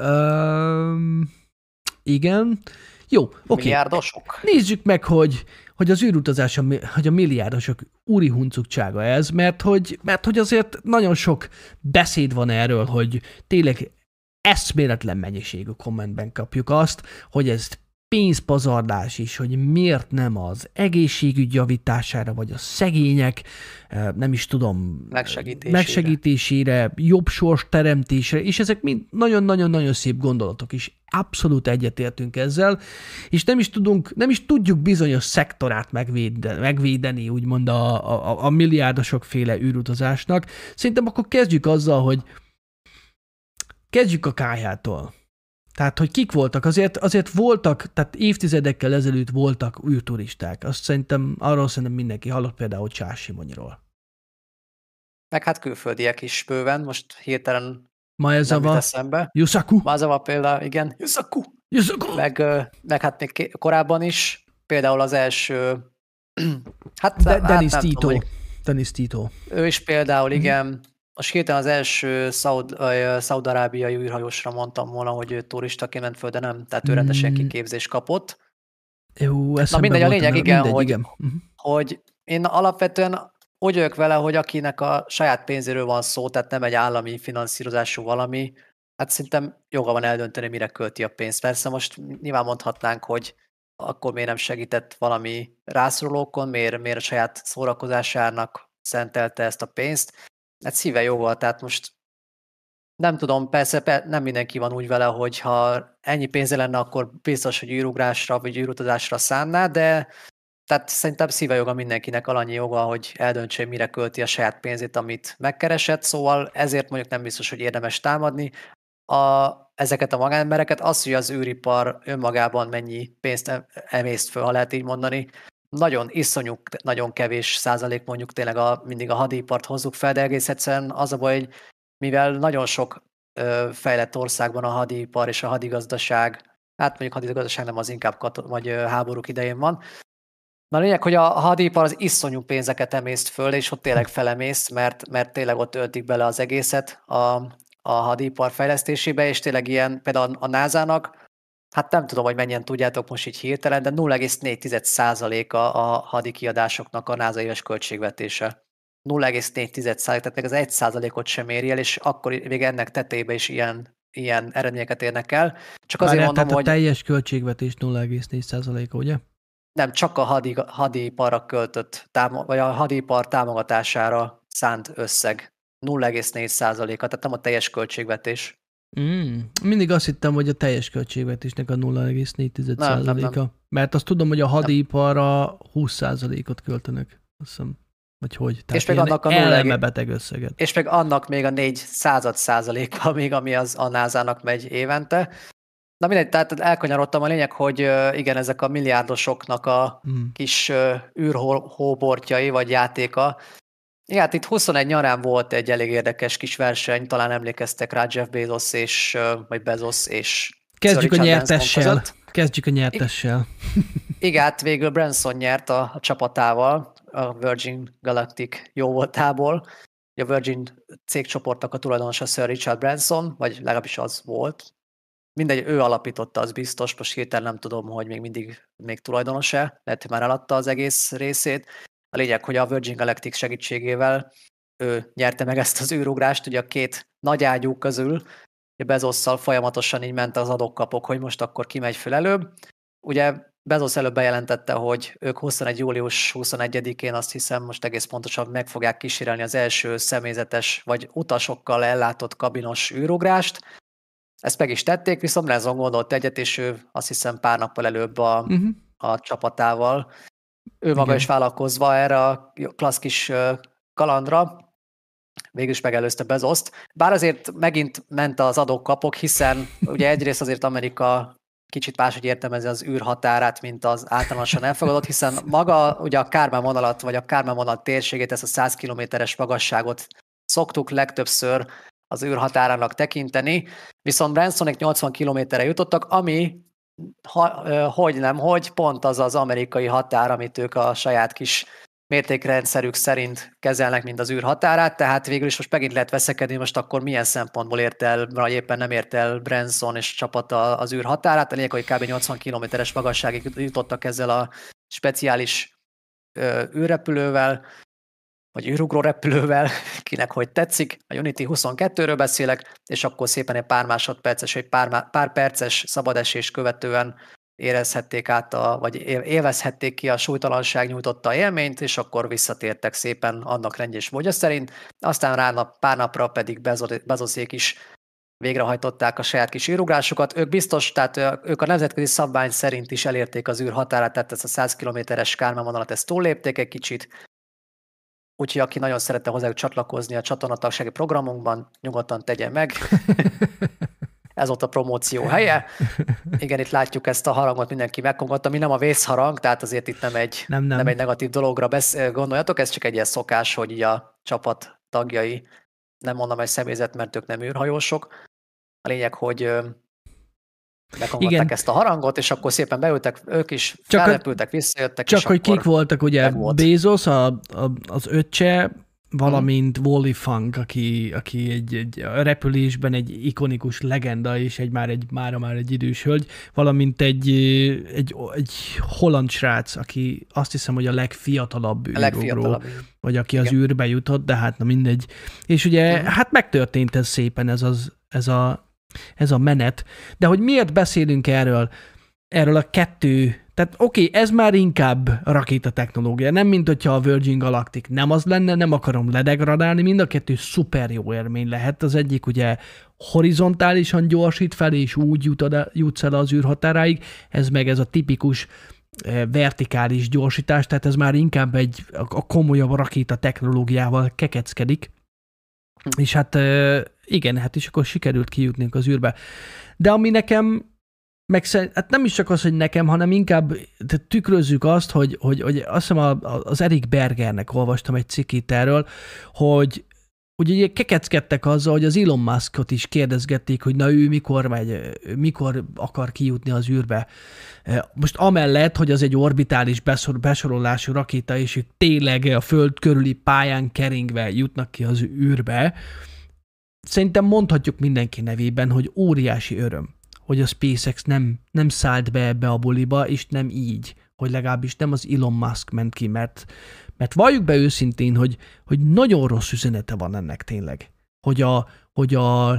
Igen. Jó, oké. Milliárdosok? Nézzük meg, hogy az űrutazás, hogy a milliárdosok úri huncugsága ez, mert hogy azért nagyon sok beszéd van erről, hogy tényleg eszméletlen mennyiségű kommentben kapjuk azt, hogy ez pénzpazarlás is, hogy miért nem az egészségügy javítására, vagy a szegények, nem is tudom, megsegítésére, jobb sors teremtésére, és ezek mind nagyon-nagyon-nagyon szép gondolatok is. Abszolút egyetértünk ezzel, és nem is tudjuk bizonyos szektorát megvédeni, úgymond a milliárdosok féle űrutazásnak. Szerintem akkor kezdjük azzal, hogy kezdjük a KH-tól. Tehát, hogy kik voltak? Azért voltak, tehát évtizedekkel ezelőtt voltak űrturisták. Arról szerintem mindenki hallott, például Charles Simonyiról. Meg hát külföldiek is bőven, most hirtelen Maezawa, nem jut eszembe. Yusaku. Maezawa például, igen, Yusaku. Meg hát még korábban is, például az első, Dennis Tito. Ő is például, igen. Most hirtelen az első szaúd-arábiai űrhajósra mondtam volna, hogy ő turistaként ment föl, de nem, tehát ő rendesen kiképzést kapott. Jó, na mindegy, a lényeg, igen, hogy én alapvetően úgy vagyok vele, hogy akinek a saját pénzéről van szó, tehát nem egy állami finanszírozású valami, hát szerintem joga van eldönteni, mire költi a pénzt. Persze most nyilván mondhatnánk, hogy akkor miért nem segített valami rászorulókon, miért a saját szórakozásának szentelte ezt a pénzt. Hát szíve jóval, tehát most nem tudom, persze nem mindenki van úgy vele, hogy ha ennyi pénze lenne, akkor biztos, hogy űrugrásra vagy űrutazásra szánná, de tehát szerintem szíve joga mindenkinek, alanyi joga, hogy eldöntse, mire költi a saját pénzét, amit megkeresett, szóval ezért mondjuk nem biztos, hogy érdemes támadni ezeket a magánembereket. Az, hogy az űripar önmagában mennyi pénzt emészt föl, ha lehet így mondani, nagyon iszonyú, nagyon kevés százalék, mondjuk tényleg mindig a hadipart hozzuk fel, de egész egyszerűen az a baj, hogy mivel nagyon sok fejlett országban a hadipar és a hadigazdaság, hát mondjuk hadigazdaság nem, az inkább vagy háborúk idején van. Na a lényeg, hogy a hadipar az iszonyú pénzeket emészt föl, és ott tényleg felemészt, mert tényleg ott öltik bele az egészet a hadipar fejlesztésébe, és tényleg ilyen, például a NASA-nak, hát nem tudom, hogy mennyien tudjátok most így hirtelen, de 0,4%-a a hadi kiadásoknak a NASA éves költségvetése. 0,4%, tehát meg az 1%-ot sem éri el, és akkor még ennek tetejébe is ilyen eredményeket érnek el. Csak azért mondom, hogy... a teljes költségvetés 0,4%-a, ugye? Nem, csak a hadiparra költött, vagy a hadipar támogatására szánt összeg. 0,4%-a, tehát nem a teljes költségvetés. Mindig azt hittem, hogy a teljes költségvetésnek a 0,4%-a. Nem. Mert azt tudom, hogy a hadiparra 20%-ot költenek. Azt hiszem, vagy hogy. Tehát és meg annak a beteg összeget. És meg annak még a 400%-a még, ami az a NASA-nak megy évente. Na mindegy, tehát elkanyarodtam, a lényeg, hogy igen, ezek a milliárdosoknak a kis űrhóbortjai, vagy játéka. Igen, hát itt 21 nyarán volt egy elég érdekes kis verseny, talán emlékeztek rá Jeff Bezos vagy Bezos és Kezdjük a nyertessel. Igen, hát végül Branson nyert a csapatával, a Virgin Galactic jóvoltából. A Virgin cégcsoportnak a tulajdonosa Sir Richard Branson, vagy legalábbis az volt. Mindegy, ő alapította, az biztos, most hirtelen nem tudom, hogy még mindig tulajdonos-e, lehet, hogy már eladta az egész részét. A lényeg, hogy a Virgin Galactic segítségével ő nyerte meg ezt az űrugrást, ugye a két nagy ágyú közül, Bezosszal folyamatosan így ment az adok-kapok, hogy most akkor ki megy föl előbb. Ugye Bezos előbb bejelentette, hogy ők 21. július 21-én azt hiszem, most egész pontosan meg fogják kísérelni az első személyzetes vagy utasokkal ellátott kabinos űrugrást. Ezt meg is tették, viszont Branson gondolt egyet, és ő azt hiszem pár nappal előbb a csapatával, ő maga is vállalkozva erre a klassz kis kalandra, végülis megelőzte Bezoszt. Bár azért megint ment az adók-kapok, hiszen ugye egyrészt azért Amerika kicsit máshogy értelmezi az űrhatárát, mint az általánosan elfogadott, hiszen maga ugye a Kármán vonalat, vagy a Kármán vonal térségét, ezt a 100 kilométeres magasságot szoktuk legtöbbször az űrhatárának tekinteni, viszont Bransonék 80 kilométerre jutottak, ami hogy pont az az amerikai határ, amit ők a saját kis mértékrendszerük szerint kezelnek, mint az űrhatárát, tehát végül is most megint lehet veszekedni, most akkor milyen szempontból ért el, vagy éppen nem ért el Branson és csapata az űrhatárát. A lényeg, hogy kb. 80 kilométeres magasságig jutottak ezzel a speciális űrrepülővel, vagy űrugró repülővel, kinek hogy tetszik. A Unity 22-ről beszélek, és akkor szépen egy pár másodperces, vagy pár perces szabadesés követően érezhették át, vagy élvezhették ki a súlytalanság nyújtotta élményt, és akkor visszatértek szépen annak rendje és módja szerint. Aztán pár napra pedig Bezoszék is végrehajtották a saját kis űrugrásokat. Ők biztos, tehát ők a nemzetközi szabvány szerint is elérték az űrhatárát, tehát ezt a 100 kilométeres Kármán vonalat, ezt túllépték egy kicsit. Úgyhogy aki nagyon szerette hozzájuk csatlakozni a csatornatagsági programunkban, nyugodtan tegye meg. Ez ott a promóció helye. Igen, itt látjuk ezt a harangot, mindenki megkongatta, ami nem a vészharang, tehát azért itt nem egy negatív dologra gondoljatok, ez csak egy ilyen szokás, hogy így a csapat tagjai, nem mondom egy személyzet, mert ők nem űrhajósok. A lényeg, hogy megkongatták ezt a harangot, és akkor szépen beültek, ők is felrepültek, visszajöttek. Csak hogy kik voltak, ugye Bezos, az öccse, valamint Wally Funk, aki egy repülésben egy ikonikus legenda, és már egy idős hölgy, valamint egy holland srác, aki azt hiszem, hogy a legfiatalabb űrugró, vagy aki az űrbe jutott, de hát na mindegy. És ugye, hát megtörtént ez szépen, ez a menet. De hogy miért beszélünk erről a kettő, tehát oké, ez már inkább rakéta technológia, nem mint hogyha a Virgin Galactic nem az lenne, nem akarom ledegradálni, mind a kettő szuper jó élmény lehet. Az egyik ugye horizontálisan gyorsít fel, és úgy jutsz el az űrhatáráig, ez a tipikus vertikális gyorsítás, tehát ez már inkább a komolyabb rakéta technológiával kekeckedik. És hát igen, hát is akkor sikerült kijutnunk az űrbe. De ami nekem, hát nem is csak az, hogy nekem, hanem inkább tükrözzük azt, hogy azt hiszem az Erik Bergernek olvastam egy cikkét erről, hogy ugye kekeckedtek azzal, hogy az Elon Muskot is kérdezgették, hogy na ő mikor akar kijutni az űrbe. Most amellett, hogy az egy orbitális besorolású rakéta, és ők tényleg a Föld körüli pályán keringve jutnak ki az űrbe, szerintem mondhatjuk mindenki nevében, hogy óriási öröm, hogy a SpaceX nem szállt be ebbe a buliba, és nem így, hogy legalábbis nem az Elon Musk ment ki, mert valljuk be őszintén, hogy nagyon rossz üzenete van ennek tényleg. Hogy a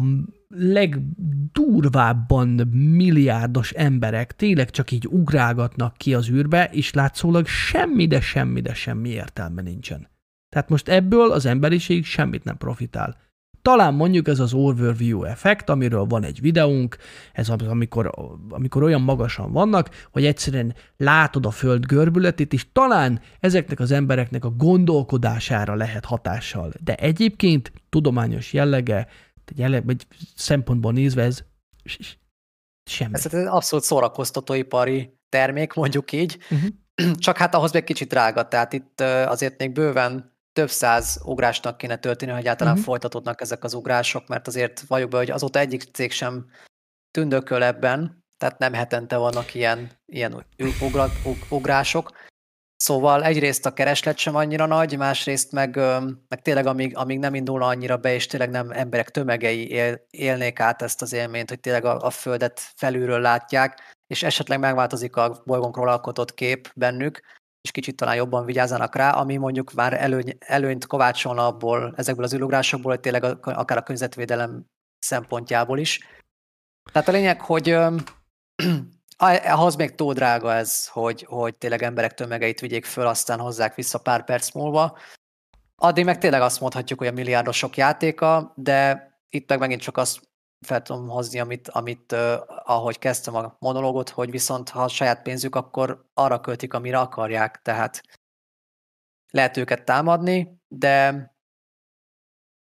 legdurvábban milliárdos emberek tényleg csak így ugrálgatnak ki az űrbe, és látszólag semmi értelme nincsen. Tehát most ebből az emberiség semmit nem profitál. Talán mondjuk ez az overview effekt, amiről van egy videónk, ez az, amikor olyan magasan vannak, hogy egyszerűen látod a Föld görbületét, és talán ezeknek az embereknek a gondolkodására lehet hatással. De egyébként tudományos jellege, vagy szempontból nézve ez semmi. Ez abszolút szórakoztatóipari termék, mondjuk így. Csak hát ahhoz még kicsit drága, tehát itt azért még bőven több száz ugrásnak kéne történni, hogy egyáltalán folytatódnak ezek az ugrások, mert azért valljuk be, hogy azóta egyik cég sem tündököl ebben, tehát nem hetente vannak ilyen ugrások. Szóval egyrészt a kereslet sem annyira nagy, másrészt meg tényleg amíg nem indulna annyira be, és tényleg nem emberek tömegei élnék át ezt az élményt, hogy tényleg a Földet felülről látják, és esetleg megváltozik a bolygónkról alkotott kép bennük, és kicsit talán jobban vigyázzanak rá, ami mondjuk már előnyt kovácsolna ezekből az űrugrásokból, hogy tényleg akár a környezetvédelem szempontjából is. Tehát a lényeg, hogy ahhoz még túl drága ez, hogy tényleg emberek tömegeit vigyék föl, aztán hozzák vissza pár perc múlva. Addig meg tényleg azt mondhatjuk, hogy a milliárdosok játéka, de itt meg megint csak azt fel tudom hozni, amit ahogy kezdtem a monológot, hogy viszont ha a saját pénzük, akkor arra költik, amire akarják, tehát lehet őket támadni, de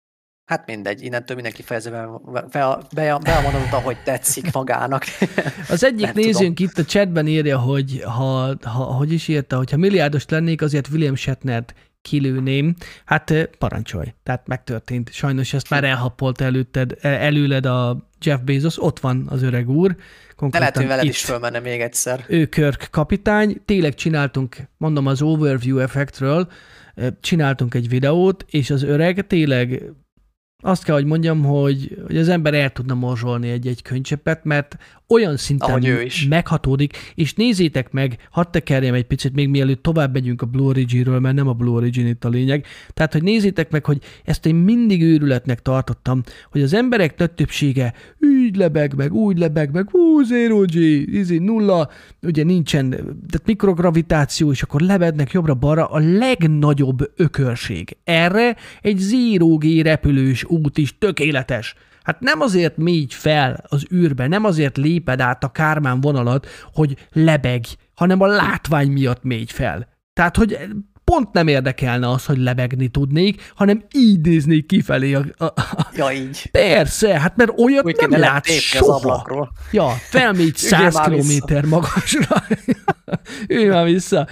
Hát mindegy, innentől mindenki beavatkozott, ahogy tetszik magának. Az egyik nézőnk itt a chatben írja, hogy hogy is írta, hogyha milliárdos lennék, azért William Shatnert kilőném. Hát parancsolj. Tehát megtörtént. Sajnos ezt már elhappolt előled a Jeff Bezos. Ott van az öreg úr. De lehet, hogy veled is fölmenne még egyszer. Ő Kirk kapitány. Tényleg csináltunk, mondom, az overview effektről, csináltunk egy videót, és az öreg tényleg azt kell, hogy mondjam, hogy az ember el tudna morzsolni egy könycseppet, mert olyan szinten meghatódik, és nézzétek meg, hadd tekerjem egy picit, még mielőtt tovább megyünk a Blue Origin-ről, mert nem a Blue Origin itt a lényeg. Tehát, hogy nézzétek meg, hogy ezt én mindig őrületnek tartottam, hogy az emberek nagy többsége így lebeg, meg úgy lebeg, meg zero G, nulla, ugye nincsen, tehát mikrogravitáció, és akkor lebednek jobbra-balra, a legnagyobb ökörség. Erre egy zero G repülős út is tökéletes. Hát nem azért mégy fel az űrbe, nem azért léped át a Kármán vonalat, hogy lebegj, hanem a látvány miatt mégy fel. Tehát, hogy pont nem érdekelne az, hogy lebegni tudnék, hanem így néznék kifelé. Ja, így. Persze, hát mert olyat úgy nem látsz soha. Ja, felmégy 100 kilométer magasra. Ő már vissza.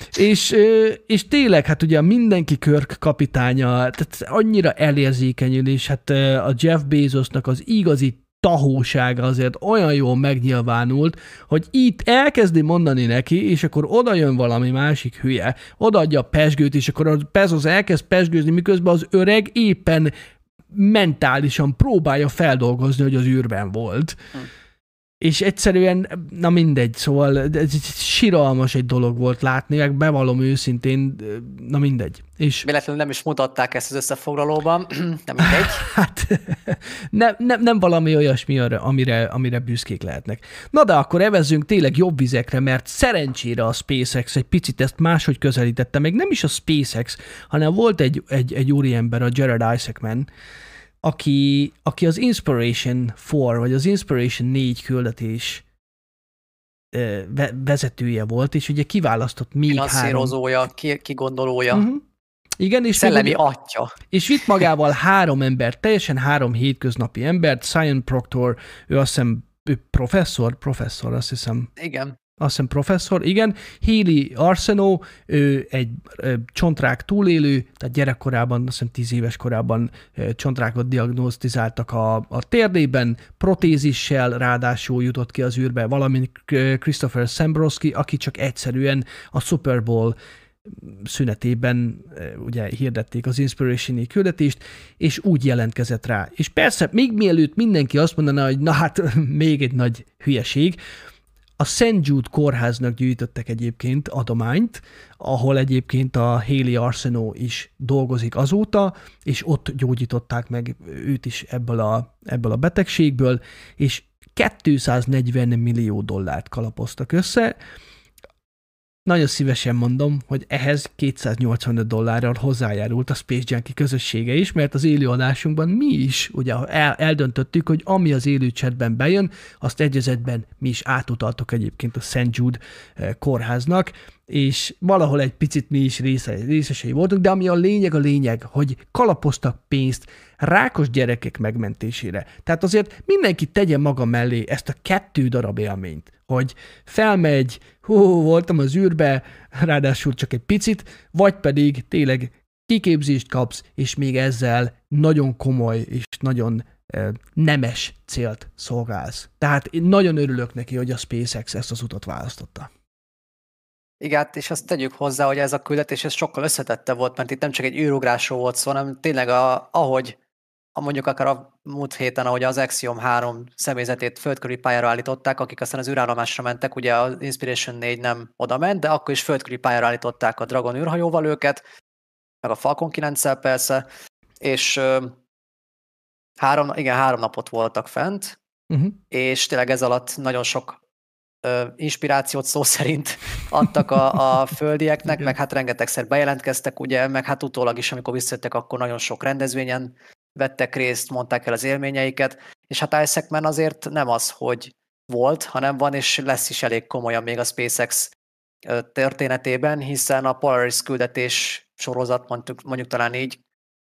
És tényleg, hát ugye mindenki Kirk kapitánya, tehát annyira elérzékenyül, és hát a Jeff Bezosnak az igazi tahósága azért olyan jól megnyilvánult, hogy itt elkezdi mondani neki, és akkor oda jön valami másik hülye, odaadja a pezsgőt, és akkor a Bezos elkezd pezsgőzni, miközben az öreg éppen mentálisan próbálja feldolgozni, hogy az űrben volt. És egyszerűen, na mindegy, szóval ez siralmas egy dolog volt látni, meg bevallom őszintén, na mindegy. És véletlenül nem is mutatták ezt az összefoglalóban, de mindegy. Hát nem valami olyasmi, amire büszkék lehetnek. Na de akkor evezzünk tényleg jobb vizekre, mert szerencsére a SpaceX egy picit ezt máshogy közelítette, még nem is a SpaceX, hanem volt egy úriember, a Jared Isaacman, aki az Inspiration 4, vagy az Inspiration 4 küldetés vezetője volt, és ugye kiválasztott még finanszírozója, kigondolója. Igen, és szellemi atya. És vitt magával 3 embert, teljesen 3 hétköznapi embert, Cyan Proctor, ő azt hiszem professzor, azt hiszem. Igen. Azt hiszem professzor, igen. Haley Arsenault, ő egy csontrák túlélő, tehát gyerekkorában, azt hiszem 10 éves korában csontrákot diagnosztizáltak a térdében, protézissel, ráadásul jutott ki az űrbe, valamint Christopher Szembroszky, aki csak egyszerűen a Super Bowl szünetében ugye hirdették az Inspiration küldetést, és úgy jelentkezett rá. És persze, még mielőtt mindenki azt mondaná, hogy na hát még egy nagy hülyeség, a St. Jude kórháznak gyűjtöttek egyébként adományt, ahol egyébként a Haley Arsenault is dolgozik azóta, és ott gyógyították meg őt is ebből a betegségből, és $240 millió kalapoztak össze. Nagyon szívesen mondom, hogy ehhez $285 hozzájárult a Space Junkie közössége is, mert az élő adásunkban mi is ugye eldöntöttük, hogy ami az élő chatben bejön, azt egyezetben mi is átutaltok egyébként a St. Jude kórháznak, és valahol egy picit mi is részesei voltunk, de ami a lényeg, hogy kalapoztak pénzt rákos gyerekek megmentésére. Tehát azért mindenki tegye maga mellé ezt a 2 darab élményt, hogy felmegy, voltam az űrbe, ráadásul csak egy picit, vagy pedig tényleg kiképzést kapsz, és még ezzel nagyon komoly és nagyon nemes célt szolgálsz. Tehát én nagyon örülök neki, hogy a SpaceX ezt az utat választotta. Igen, és azt tegyük hozzá, hogy ez a küldetés ez sokkal összetettebb volt, mert itt nem csak egy űrugrásról volt szó, hanem tényleg ahogy mondjuk akár a múlt héten, ahogy az Axiom 3 személyzetét földkörüli pályára állították, akik aztán az űrállomásra mentek, ugye az Inspiration 4 nem oda ment, de akkor is földkörüli pályára állították a Dragon űrhajóval őket, meg a Falcon 9-szel persze, és 3 napot voltak fent, és tényleg ez alatt nagyon sok inspirációt szó szerint adtak a földieknek, meg hát rengetegszer bejelentkeztek, ugye, meg hát utólag is, amikor visszajöttek, akkor nagyon sok rendezvényen vettek részt, mondták el az élményeiket, és hát Isaacman azért nem az, hogy volt, hanem van, és lesz is elég komolyan még a SpaceX történetében, hiszen a Polaris küldetés sorozat, mondjuk talán így,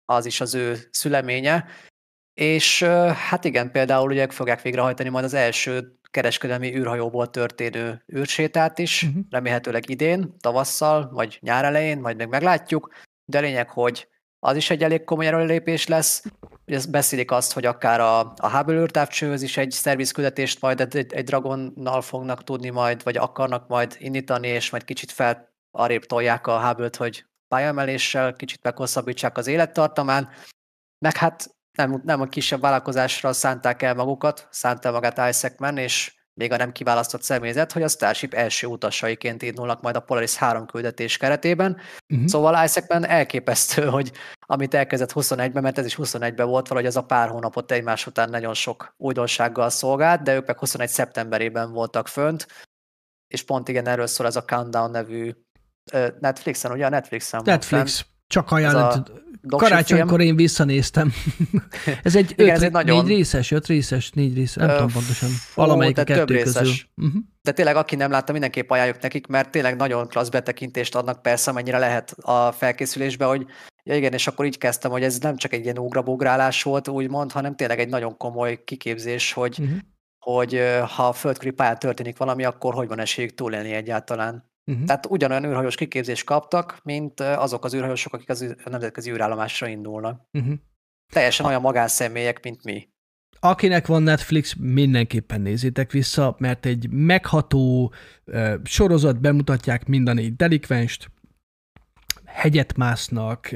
az is az ő szüleménye, és hát igen, például ugye fogják végrehajtani majd az első kereskedelmi űrhajóból történő űrsétát is, remélhetőleg idén, tavasszal, vagy nyár elején, majd még meglátjuk, de a lényeg, hogy az is egy elég komoly előrelépés lesz. Ugye beszélik azt, hogy akár a Hubble űrtávcsőhöz is egy szervizküldetést majd egy Dragonnal fognak tudni majd, vagy akarnak majd indítani, és majd kicsit arrébb tolják a Hubble-t, hogy pályaemeléssel kicsit meghosszabbítsák az élettartamán, meg hát nem a kisebb vállalkozásra szánták el magukat, szánta el magát Isaacman, és még a nem kiválasztott személyzet, hogy a Starship első utasaiként indulnak majd a Polaris 3 küldetés keretében. Szóval Isaacman elképesztő, hogy amit elkezdett 21-ben, mert ez is 21-ben volt, valahogy az a pár hónapot egymás után nagyon sok újdonsággal szolgált, de ők meg 21 szeptemberében voltak fönt, és pont igen, erről szól ez a Countdown nevű Netflixen, ugye? A Netflix, csak ajánlott. Karácsonykor én visszanéztem. Ez egy 4 részes, 5 részes, 4 részes, nem tudom pontosan. Valamelyik a kettő közül. De tényleg, aki nem látta, mindenképp ajánljuk nekik, mert tényleg nagyon klassz betekintést adnak persze, amennyire lehet a felkészülésbe, hogy ja igen, és akkor így kezdtem, hogy ez nem csak egy ilyen ugrabográlás volt, úgymond, hanem tényleg egy nagyon komoly kiképzés, hogy ha a földkörüli pályán történik valami, akkor hogy van esélyük túlélni egyáltalán. Tehát ugyanolyan űrhajós kiképzést kaptak, mint azok az űrhajósok, akik a nemzetközi űrállomásra indulnak. Teljesen olyan magánszemélyek, mint mi. Akinek van Netflix, mindenképpen nézzétek vissza, mert egy megható sorozat, bemutatják mind a 4 delikvenst, hegyet másznak,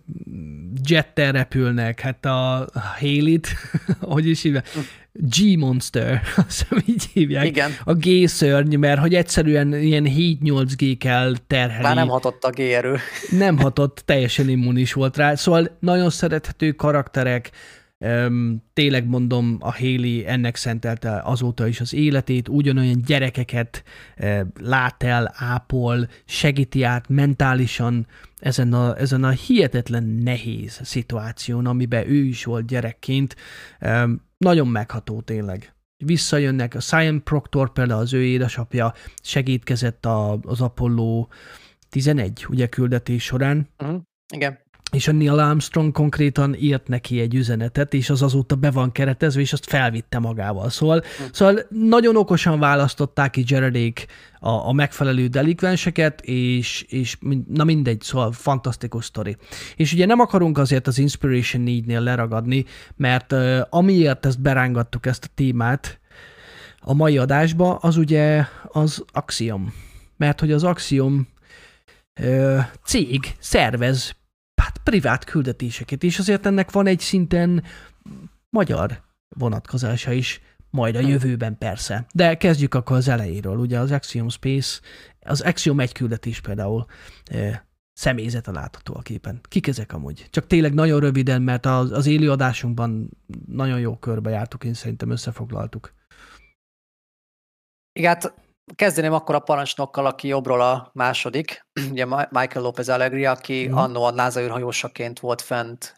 jettel repülnek, hát a Haley-t, hogy is hívják, G-Monster, azt így hívják. Igen. A G-szörny, mert hogy egyszerűen ilyen 7-8G kell terhelni. Már nem hatott a G-erő. Nem hatott, teljesen immunis volt rá. Szóval nagyon szerethető karakterek, tényleg mondom, a Haley ennek szentelte azóta is az életét, ugyanolyan gyerekeket lát el, ápol, segíti át mentálisan ezen a hihetetlen nehéz szituáción, amiben ő is volt gyerekként. Nagyon megható tényleg. Visszajönnek, a Sian Proctor például az ő édesapja segítkezett az Apollo 11 ugye küldetés során. Igen. És a Neil Armstrong konkrétan írt neki egy üzenetet, és az azóta be van keretezve, és azt felvitte magával. Szóval nagyon okosan választották ki Jaredék a megfelelő delikvenseket, és na mindegy, szóval fantasztikus sztori. És ugye nem akarunk azért az Inspiration 4-nél leragadni, mert amiért ezt berángattuk, ezt a témát a mai adásba, az ugye az Axiom. Mert hogy az Axiom cég szervez privát küldetéseket, és azért ennek van egy szinten magyar vonatkozása is, majd a jövőben persze. De kezdjük akkor az elejéről. Ugye az Axiom Space, az Axiom 1 küldetés például személyzete látható a képen. Kik ezek amúgy? Csak tényleg nagyon röviden, mert az élő adásunkban nagyon jó körbe jártuk, én szerintem összefoglaltuk. Igen, hát kezdeném akkor a parancsnokkal, aki jobbról a második, ugye Michael López Alegria, aki annó a NASA űrhajósaként volt fent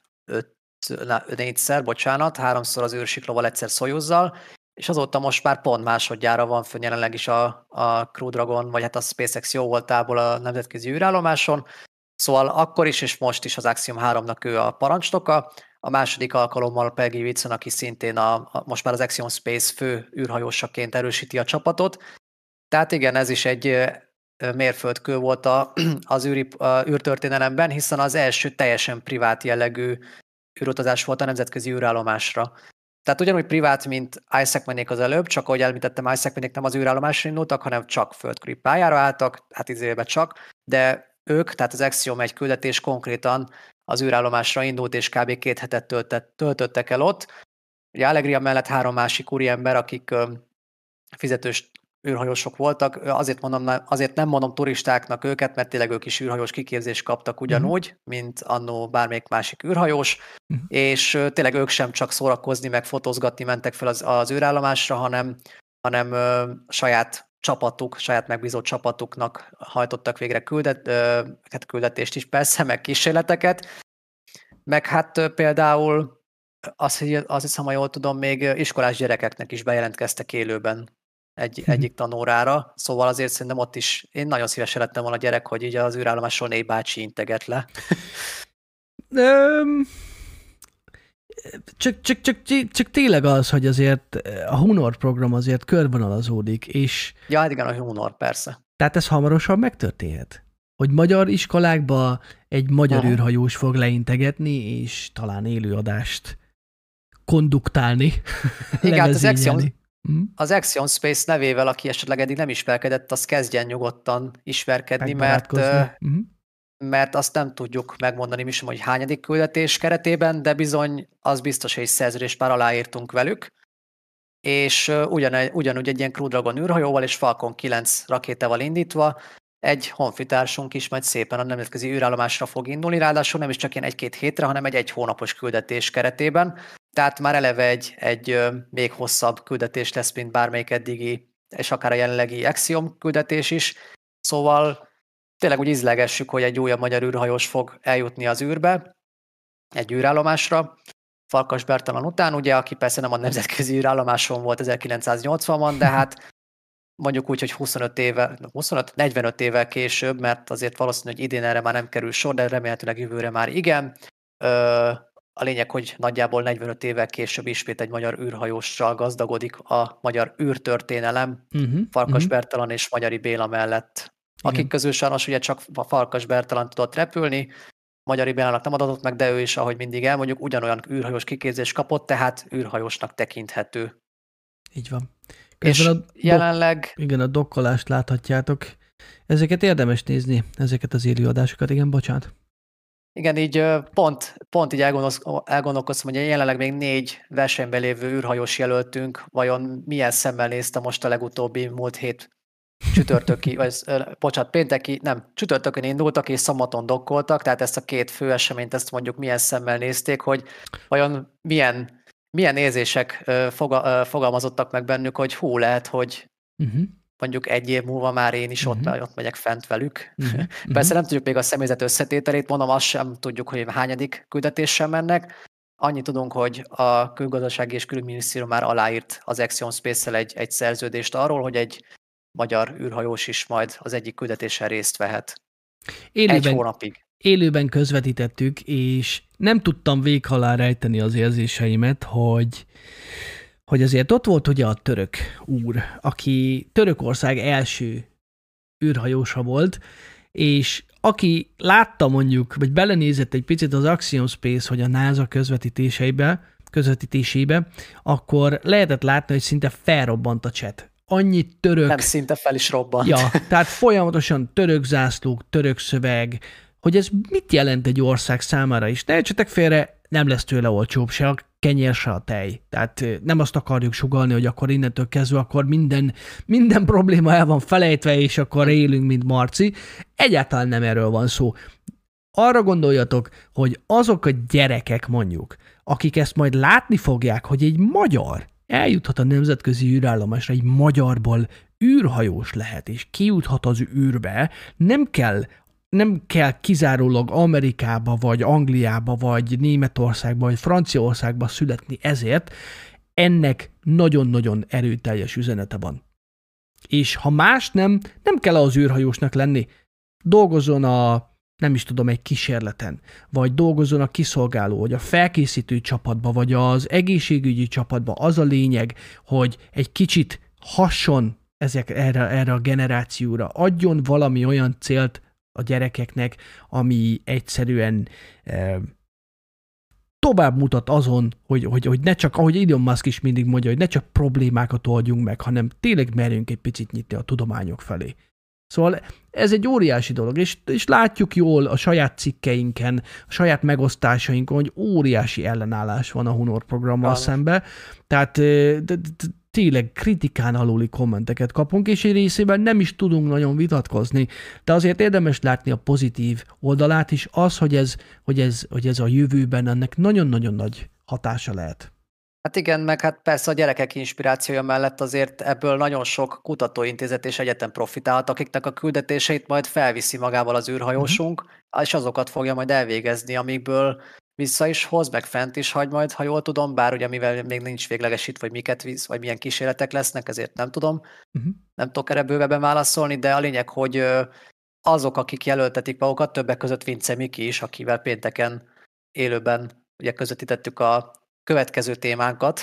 4-szer, 3-szor az űrsiklóval, egyszer Soyuzzal, és azóta most már pont másodjára van fönn jelenleg is a Crew Dragon, vagy hát a SpaceX jó voltából a nemzetközi űrállomáson, szóval akkor is és most is az Axiom 3-nak ő a parancsnoka, a második alkalommal Peggy Whitson, aki szintén most már az Axiom Space fő űrhajósaként erősíti a csapatot. Tehát igen, ez is egy mérföldkő volt az űrtörténelemben, hiszen az első teljesen privát jellegű űrutazás volt a nemzetközi űrállomásra. Tehát ugyanúgy privát, mint Isaacmanék az előbb, csak ahogy említettem, Isaacmanék nem az űrállomásra indultak, hanem csak földkörüli pályára álltak, hát idézőjelben csak, de ők, tehát az Axiom 1 küldetés konkrétan az űrállomásra indult, és kb. 2 hetet töltöttek el ott. Ugye Allegria mellett 3 másik úriember, akik fizetős űrhajósok voltak, azért nem mondom turistáknak őket, mert tényleg ők is űrhajós kiképzést kaptak ugyanúgy, mint annó bármelyik másik űrhajós, és tényleg ők sem csak szórakozni, meg fotózgatni mentek fel az űrállomásra, hanem saját csapatuk, saját megbízott csapatuknak hajtottak végre küldetést is persze, meg kísérleteket, meg hát például azt hiszem, ha jól tudom, még iskolás gyerekeknek is bejelentkeztek élőben egyik tanórára, szóval azért szerintem ott is én nagyon szívesen lettem volna gyerek, hogy így az űrállomásról 4 bácsi integet le. Öm, csak tényleg az, hogy azért a Hunor program azért körvonalazódik, és Ja, hát igen, a humor, persze. tehát ez hamarosan megtörténhet. Hogy magyar iskolákba egy magyar Uh-huh. űrhajós fog leintegetni, és talán élőadást konduktálni, Igen, hát levezényelni. az Axiom Space nevével, aki esetleg eddig nem ismerkedett, az kezdjen nyugodtan ismerkedni, Megbarátkozni. mert azt nem tudjuk megmondani mi sem, hogy hányadik küldetés keretében, de bizony az biztos, hogy egy szerződést már aláírtunk velük, és ugyanúgy egy ilyen Crew Dragon űrhajóval és Falcon 9 rakétával indítva egy honfitársunk is majd szépen a nemzetközi űrállomásra fog indulni, ráadásul nem is csak ilyen egy-két hétre, hanem egy hónapos küldetés keretében, tehát már eleve egy még hosszabb küldetés lesz, mint bármelyik eddigi, és akár a jelenlegi Axiom küldetés is, szóval tényleg úgy ízlegessük, hogy egy újabb magyar űrhajós fog eljutni az űrbe, egy űrállomásra, Farkas Bertalan után, ugye, aki persze nem a nemzetközi űrállomáson volt 1980-ban, de hát mondjuk úgy, hogy 45 évvel később, mert azért valószínű, hogy idén erre már nem kerül sor, de remélhetőleg jövőre már igen. A lényeg, hogy nagyjából 45 évvel később ismét egy magyar űrhajóssal gazdagodik a magyar űrtörténelem, Farkas Bertalan és Magyari Béla mellett. Igen. Akik közül sajnos ugye csak a Farkas Bertalan tudott repülni, Magyari Bélának nem adatott meg, de ő is, ahogy mindig elmondjuk, ugyanolyan űrhajós kiképzést kapott, tehát űrhajósnak tekinthető. Így van. És jelenleg... Igen, a dokkolást láthatjátok. Ezeket érdemes nézni, ezeket az élőadásokat. Igen, bocsánat. Igen, így pont így elgondolkoztam, hogy jelenleg még 4 versenyben lévő űrhajós jelöltünk, vajon milyen szemmel nézte most a legutóbbi múlt hét csütörtökön indultak és szombaton dokkoltak, tehát ezt a két fő eseményt, ezt mondjuk milyen szemmel nézték, hogy vajon milyen érzések fogalmazottak meg bennük, hogy lehet, hogy mondjuk egy év múlva már én is ott megyek fent velük. Persze nem tudjuk még a személyzet összetételét, mondom, azt sem tudjuk, hogy hányadik küldetéssel mennek. Annyit tudunk, hogy a Külgazdasági és Külügyminisztérium már aláírt az Axiom Space-szel egy szerződést arról, hogy egy magyar űrhajós is majd az egyik küldetésen részt vehet. Egy hónapig. Élőben közvetítettük, és nem tudtam véghalál rejteni az érzéseimet, hogy azért ott volt ugye a török úr, aki Törökország első űrhajósa volt, és aki látta mondjuk, vagy belenézett egy picit az Axiom Space, hogy a NASA közvetítésébe, akkor lehetett látni, hogy szinte felrobbant a chat. Annyi török... Nem, szinte fel is robbant. Ja, tehát folyamatosan török zászlók, török szöveg, hogy ez mit jelent egy ország számára is. Ne értsetek félre, nem lesz tőle olcsóbb se a kenyér, se a tej. Tehát nem azt akarjuk sugallni, hogy akkor innentől kezdve akkor minden probléma el van felejtve, és akkor élünk, mint Marci. Egyáltalán nem erről van szó. Arra gondoljatok, hogy azok a gyerekek mondjuk, akik ezt majd látni fogják, hogy egy magyar eljuthat a nemzetközi űrállomásra, egy magyarból űrhajós lehet, és kijuthat az űrbe, nem kell kizárólag Amerikába, vagy Angliába, vagy Németországba, vagy Franciaországba születni ezért, ennek nagyon-nagyon erőteljes üzenete van. És ha más nem kell az űrhajósnak lenni. Dolgozzon egy kísérleten, vagy dolgozzon a kiszolgáló, vagy a felkészítő csapatba, vagy az egészségügyi csapatba. Az a lényeg, hogy egy kicsit hasson erre a generációra, adjon valami olyan célt a gyerekeknek, ami egyszerűen tovább mutat azon, hogy ne csak, ahogy Elon Musk is mindig mondja, hogy ne csak problémákat oldjunk meg, hanem tényleg merjünk egy picit nyitni a tudományok felé. Szóval ez egy óriási dolog, és látjuk jól a saját cikkeinken, a saját megosztásainkon, hogy óriási ellenállás van a Hunor programmal szembe, tehát tényleg kritikán aluli kommenteket kapunk, és egy részében nem is tudunk nagyon vitatkozni, de azért érdemes látni a pozitív oldalát is, az, hogy ez a jövőben ennek nagyon-nagyon nagy hatása lehet. Hát igen, meg hát persze a gyerekek inspirációja mellett azért ebből nagyon sok kutatóintézet és egyetem profitálhat, akiknek a küldetéseit majd felviszi magával az űrhajósunk, és azokat fogja majd elvégezni, amikből vissza is hoz, meg fent is hagy majd, ha jól tudom, bár ugye mivel még nincs véglegesítve, vagy miket visz, vagy milyen kísérletek lesznek, ezért nem tudom. Nem tudok erre bővebben válaszolni, de a lényeg, hogy azok, akik jelöltetik magukat, többek között Vince Miki is, akivel pénteken élőben ugye közvetítettük a következő témánkat,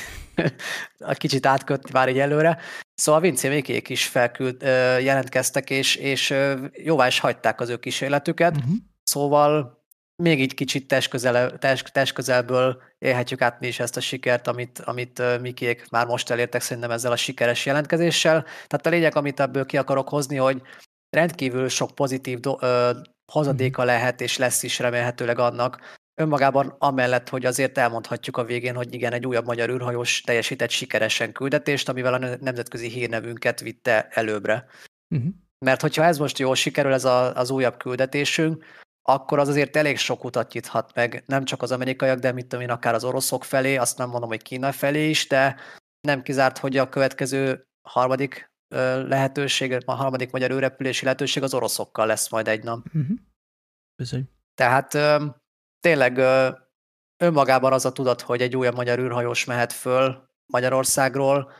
a kicsit átkötni már így előre. Szóval a Vinci Mikék is jelentkeztek, és jóvá is hagyták az ő kísérletüket, szóval még így kicsit testközelből élhetjük át mi is ezt a sikert, amit Mikék már most elértek szerintem ezzel a sikeres jelentkezéssel. Tehát a lényeg, amit ebből ki akarok hozni, hogy rendkívül sok pozitív hozadéka lehet, és lesz is remélhetőleg annak, önmagában amellett, hogy azért elmondhatjuk a végén, hogy igen, egy újabb magyar űrhajós teljesített sikeresen küldetést, amivel a nemzetközi hírnevünket vitte előbbre. Mert hogyha ez most jól sikerül, ez az újabb küldetésünk, akkor az azért elég sok utat nyithat meg, nem csak az amerikaiak, de mit tudom én, akár az oroszok felé, azt nem mondom, hogy Kína felé is, de nem kizárt, hogy a következő harmadik lehetőség, a harmadik magyar űrrepülési lehetőség az oroszokkal lesz majd egy nap. Bizony. Tehát tényleg önmagában az a tudat, hogy egy újabb magyar űrhajós mehet föl Magyarországról,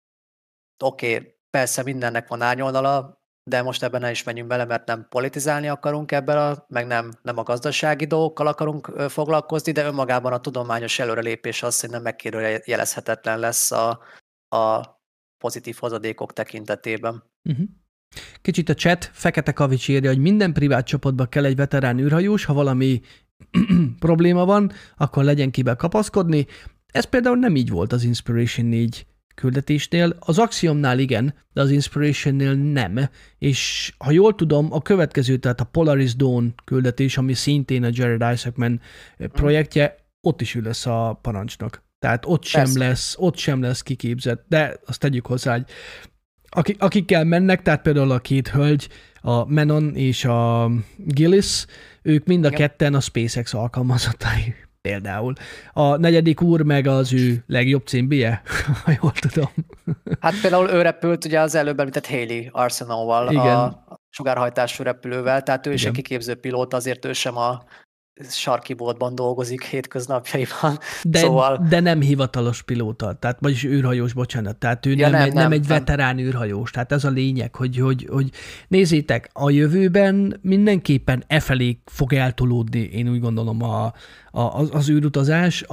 oké, persze mindennek van árnyoldala, de most ebben ne is menjünk bele, mert nem politizálni akarunk ebben, meg nem a gazdasági dolgokkal akarunk foglalkozni, de önmagában a tudományos előrelépés az szerintem megkérdőjelezhetetlen lesz a pozitív hozadékok tekintetében. Kicsit a chat, Fekete Kavics írja, hogy minden privát csoportba kell egy veterán űrhajós, ha valami probléma van, akkor legyen kibe kapaszkodni. Ez például nem így volt az Inspiration 4 küldetésnél. Az Axiomnál igen, de az Inspirationnél nem. És ha jól tudom, a következő, tehát a Polaris Dawn küldetés, ami szintén a Jared Isaacman projektje, ott is ő lesz a parancsnok. Tehát ott sem lesz kiképzett, de azt tegyük hozzá, hogy akikkel mennek, tehát például a két hölgy, a Menon és a Gillis, ők mind a ketten a SpaceX alkalmazottai például. A negyedik úr meg az ő legjobb címbie, ha jól tudom. Hát például ő repült ugye az előbb említett Haley Arsenal-val, a sugárhajtású repülővel, tehát ő is egy kiképző pilóta, azért ő sem a sarki boltban dolgozik hétköznapjaiban. De nem hivatalos pilóta, tehát vagyis űrhajós, bocsánat, tehát ő nem egy veterán űrhajós, tehát ez a lényeg, hogy nézzétek, a jövőben mindenképpen felé fog eltolódni, én úgy gondolom az űrutazás,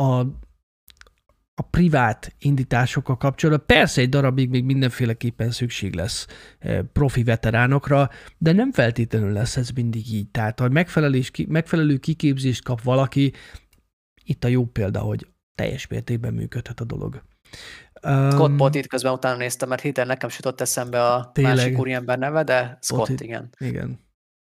a privát indításokkal kapcsolatban. Persze egy darabig még mindenféleképpen szükség lesz profi veteránokra, de nem feltétlenül lesz ez mindig így. Tehát ha megfelelő kiképzést kap valaki, itt a jó példa, hogy teljes mértékben működhet a dolog. Scott Pott itt közben utána néztem, mert héten nekem sütött eszembe a másik úriember neve, de Scott, igen. Igen.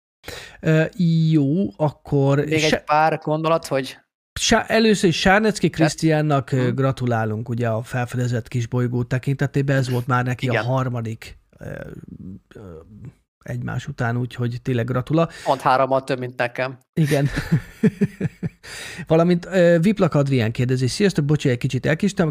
Jó, akkor... Még egy pár gondolat, hogy... Először is Sárnecki Krisztiánnak gratulálunk ugye a felfedezett kisbolygó tekintetében, ez volt már neki a harmadik egymás után, úgyhogy tényleg gratula. Pont 3-mal több, mint nekem. Igen. Valamint Viplak Adrián kérdezi, sziasztok, bocsánat, egy kicsit elkéstem,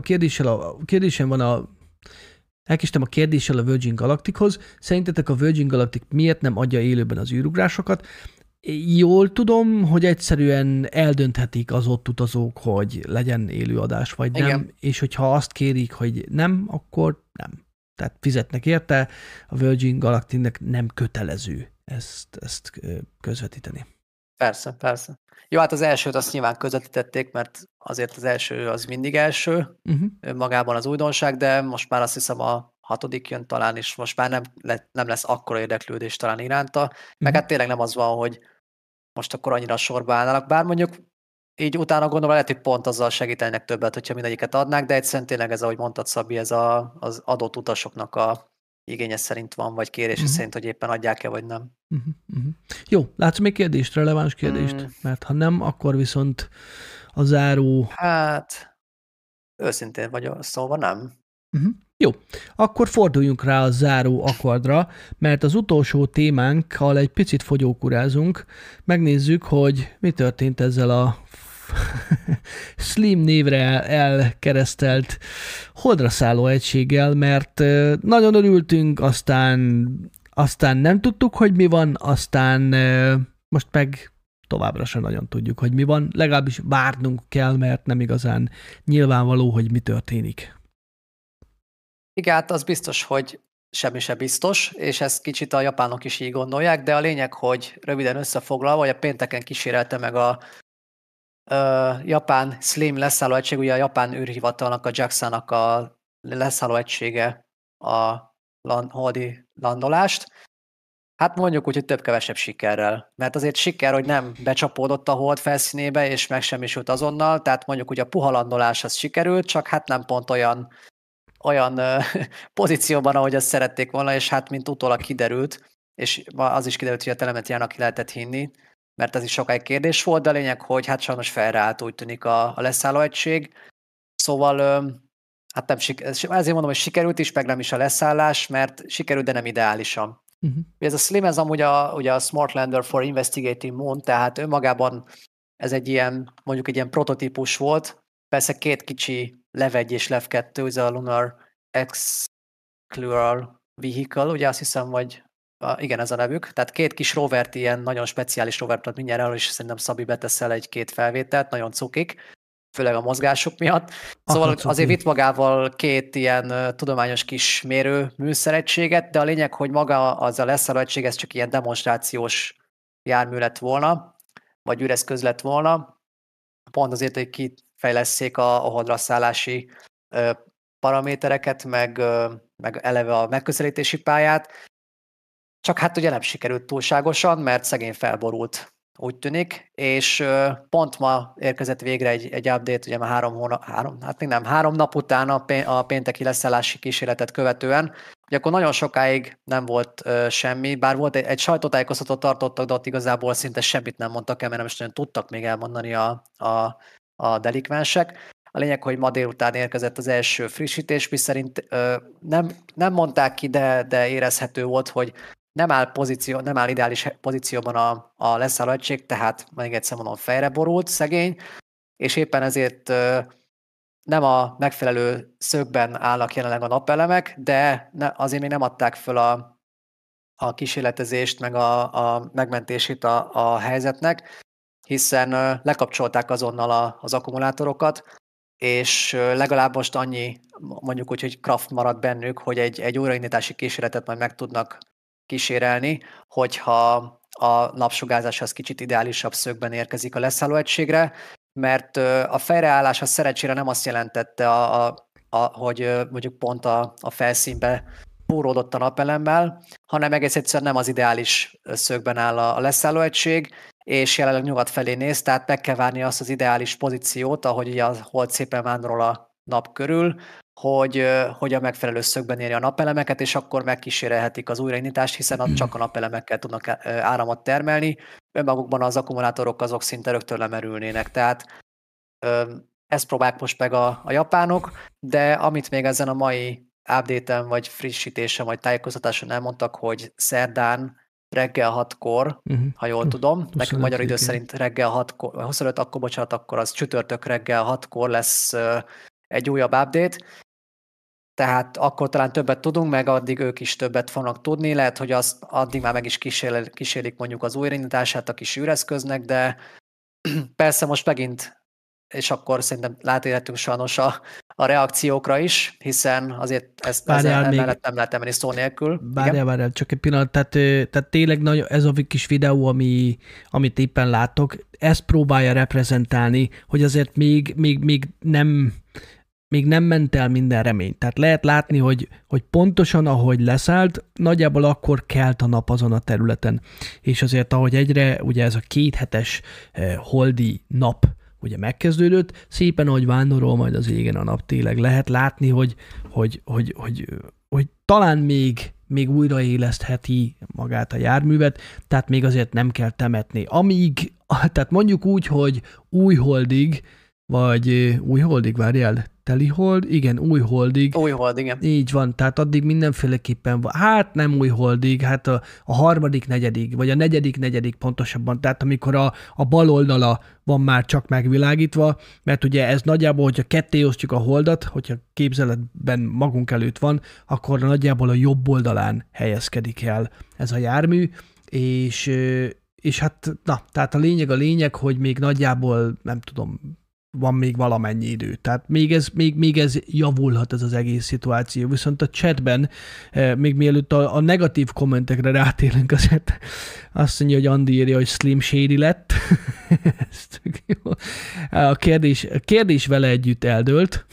elkéstem a kérdéssel a Virgin Galactichoz. Szerintetek a Virgin Galactic miért nem adja élőben az űrugrásokat? Jól tudom, hogy egyszerűen eldönthetik az ott utazók, hogy legyen élőadás, vagy nem, igen. És hogyha azt kérik, hogy nem, akkor nem. Tehát fizetnek érte, a Virgin Galacticnek nem kötelező ezt közvetíteni. Persze. Jó, hát az elsőt azt nyilván közvetítették, mert azért az első az mindig első, magában az újdonság, de most már azt hiszem a 6. jön talán, és most már nem lesz akkora érdeklődés talán iránta, meg hát tényleg nem az van, hogy most akkor annyira sorba állnának, bár mondjuk így utána gondolom, lehet, hogy pont azzal segítenek többet, hogyha mindegyiket adnák, de egyszerűen tényleg ez, ahogy mondtad, Szabi, ez az adott utasoknak a igénye szerint van, vagy kérése szerint, hogy éppen adják-e, vagy nem. Jó, látsz még kérdést, releváns kérdést? Mert ha nem, akkor viszont a záró... Hát, őszintén vagyok, szóval nem. Jó, akkor forduljunk rá a záró akkordra, mert az utolsó témánkkal egy picit fogyókurázunk. Megnézzük, hogy mi történt ezzel a Slim névre elkeresztelt holdra szálló egységgel, mert nagyon örültünk, aztán nem tudtuk, hogy mi van, aztán most meg továbbra sem nagyon tudjuk, hogy mi van. Legalábbis várnunk kell, mert nem igazán nyilvánvaló, hogy mi történik. Igen, hát az biztos, hogy semmi se biztos, és ezt kicsit a japánok is így gondolják, de a lényeg, hogy röviden összefoglalva, hogy a pénteken kísérelte meg a japán Slim leszállóegység, ugye a japán űrhivatalnak, a JAXA-nak a leszállóegysége a holdi landolást. Hát mondjuk úgy, hogy több-kevesebb sikerrel. Mert azért siker, hogy nem becsapódott a hold felszínébe, és megsemmisült azonnal, tehát mondjuk úgy a puha landolás az sikerült, csak hát nem pont olyan pozícióban, ahogy azt szerették volna, és hát mint utólag kiderült, és az is kiderült, hogy a telemetriának ki lehetett hinni, mert ez is sokáig kérdés volt, de a lényeg, hogy hát sajnos felreállt, úgy tűnik a leszállóegység. Szóval hát nem ezért mondom, hogy sikerült is, meg nem is a leszállás, mert sikerült, de nem ideálisan. Ez a Slim, ez amúgy ugye a Smart Lander for Investigating Moon, tehát önmagában ez egy ilyen, mondjuk egy ilyen prototípus volt. Persze két kicsi LEV 1 és LEV 2, ez a Lunar Explorer Vehicle, ugye azt hiszem, vagy igen, ez a nevük. Tehát két kis rovert, ilyen nagyon speciális rovert, mindjárt arról is szerintem Szabi beteszel egy-két felvételt, nagyon cukik, főleg a mozgásuk miatt. Szóval azért vitt magával két ilyen tudományos kis mérő műszeregységet, de a lényeg, hogy maga az a leszállóegység, ez csak ilyen demonstrációs jármű lett volna, vagy űreszköz lett volna, pont azért, hogy kifejlesszék a holdra szállási paramétereket, meg eleve a megközelítési pályát. Csak hát ugye nem sikerült túlságosan, mert szegény felborult, úgy tűnik, és pont ma érkezett végre egy update, ugye már 3 nap után a pénteki leszállási kísérletet követően, hogy akkor nagyon sokáig nem volt semmi, bár volt egy sajtótájékoztatót tartottak, de ott igazából szinte semmit nem mondtak el, mert nem is nagyon tudtak még elmondani a delikvensek. A lényeg, hogy ma délután érkezett az első frissítés, miszerint nem mondták ki, de érezhető volt, hogy nem áll ideális pozícióban a leszállóegység, tehát még egyszer mondom, fejre borult szegény, és éppen ezért nem a megfelelő szögben állnak jelenleg a napelemek, de azért még nem adták föl a kísérletezést, meg a megmentését a helyzetnek, hiszen lekapcsolták azonnal az akkumulátorokat, és legalább most annyi, mondjuk úgy, hogy kraft maradt bennük, hogy egy újraindítási kísérletet majd meg tudnak kísérelni, hogyha a napsugárzás az kicsit ideálisabb szögben érkezik a leszállóegységre, mert a fejreállás az szerencsére nem azt jelentette, hogy mondjuk pont a felszínbe fúródott a napelemmel, hanem egész egyszerűen nem az ideális szögben áll a leszállóegység, és jelenleg nyugat felé néz, tehát meg kell várni azt az ideális pozíciót, ahogy ugye a hold szépen vándorol a nap körül, hogy a megfelelő szögben érje a napelemeket, és akkor megkísérelhetik az újraindítást, hiszen csak a napelemekkel tudnak áramot termelni. Önmagukban az akkumulátorok azok szinte rögtön lemerülnének. Tehát ezt próbálják most meg a japánok, de amit még ezen a mai update-en, vagy frissítésen, vagy tájékoztatáson elmondtak, hogy szerdán reggel 6-kor, ha jól tudom, nekünk magyar idő szerint reggel 6-kor, 25, akkor az csütörtök reggel 6-kor lesz egy újabb update, tehát akkor talán többet tudunk, meg addig ők is többet fognak tudni, lehet, hogy azt addig már meg is kísérlik mondjuk az újraindítását a kis űreszköznek, de persze most megint, és akkor szerintem látélhetünk sajnos a reakciókra is, hiszen azért ezt emellett nem lehet emelni szó nélkül. Várjál, csak egy pillanat, tehát tényleg nagy, ez a kis videó, amit éppen látok, ezt próbálja reprezentálni, hogy azért még nem ment el minden remény. Tehát lehet látni, hogy pontosan ahogy leszállt, nagyjából akkor kelt a nap azon a területen. És azért ahogy egyre, ugye ez a 2 hetes holdi nap ugye megkezdődött, szépen ahogy vándorol majd az égen a nap, tényleg lehet látni, hogy talán még újraélesztheti magát a járművet, tehát még azért nem kell temetni. Tehát mondjuk úgy, hogy új holdig, várjál, teli hold? Igen, új holdig. Új hold, igen. Így van, tehát addig mindenféleképpen van. Hát nem új holdig, hát a harmadik, negyedik, vagy a negyedik pontosabban, tehát amikor a bal oldala van már csak megvilágítva, mert ugye ez nagyjából, hogyha ketté osztjuk a holdat, hogyha képzeletben magunk előtt van, akkor nagyjából a jobb oldalán helyezkedik el ez a jármű, és hát, tehát a lényeg, hogy még nagyjából, nem tudom, van még valamennyi idő. Tehát még ez javulhat ez az egész szituáció. Viszont a chatben, még mielőtt a negatív kommentekre rátérünk, azért azt mondja, hogy Andi írja, hogy Slim Shady lett. Ez tök jó. A kérdés vele együtt eldőlt.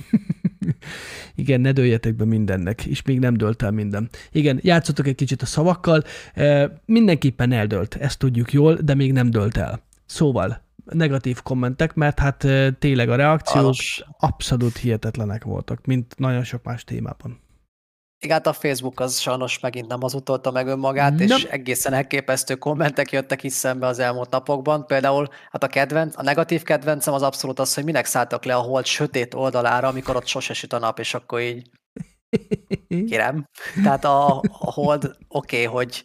Igen, ne dőljetek be mindennek, és még nem dőlt el minden. Igen, játszottok egy kicsit a szavakkal, mindenképpen eldőlt, ezt tudjuk jól, de még nem dőlt el. Szóval, negatív kommentek, mert hát tényleg a reakciók abszolút hihetetlenek voltak, mint nagyon sok más témában. Igen, hát a Facebook az sajnos megint nem azutolta meg önmagát, és egészen elképesztő kommentek jöttek is szembe az elmúlt napokban. Például hát a negatív kedvencem az abszolút az, hogy minek szálltak le a hold sötét oldalára, amikor ott sose süt a nap, és akkor így kérem. Tehát a hold oké, hogy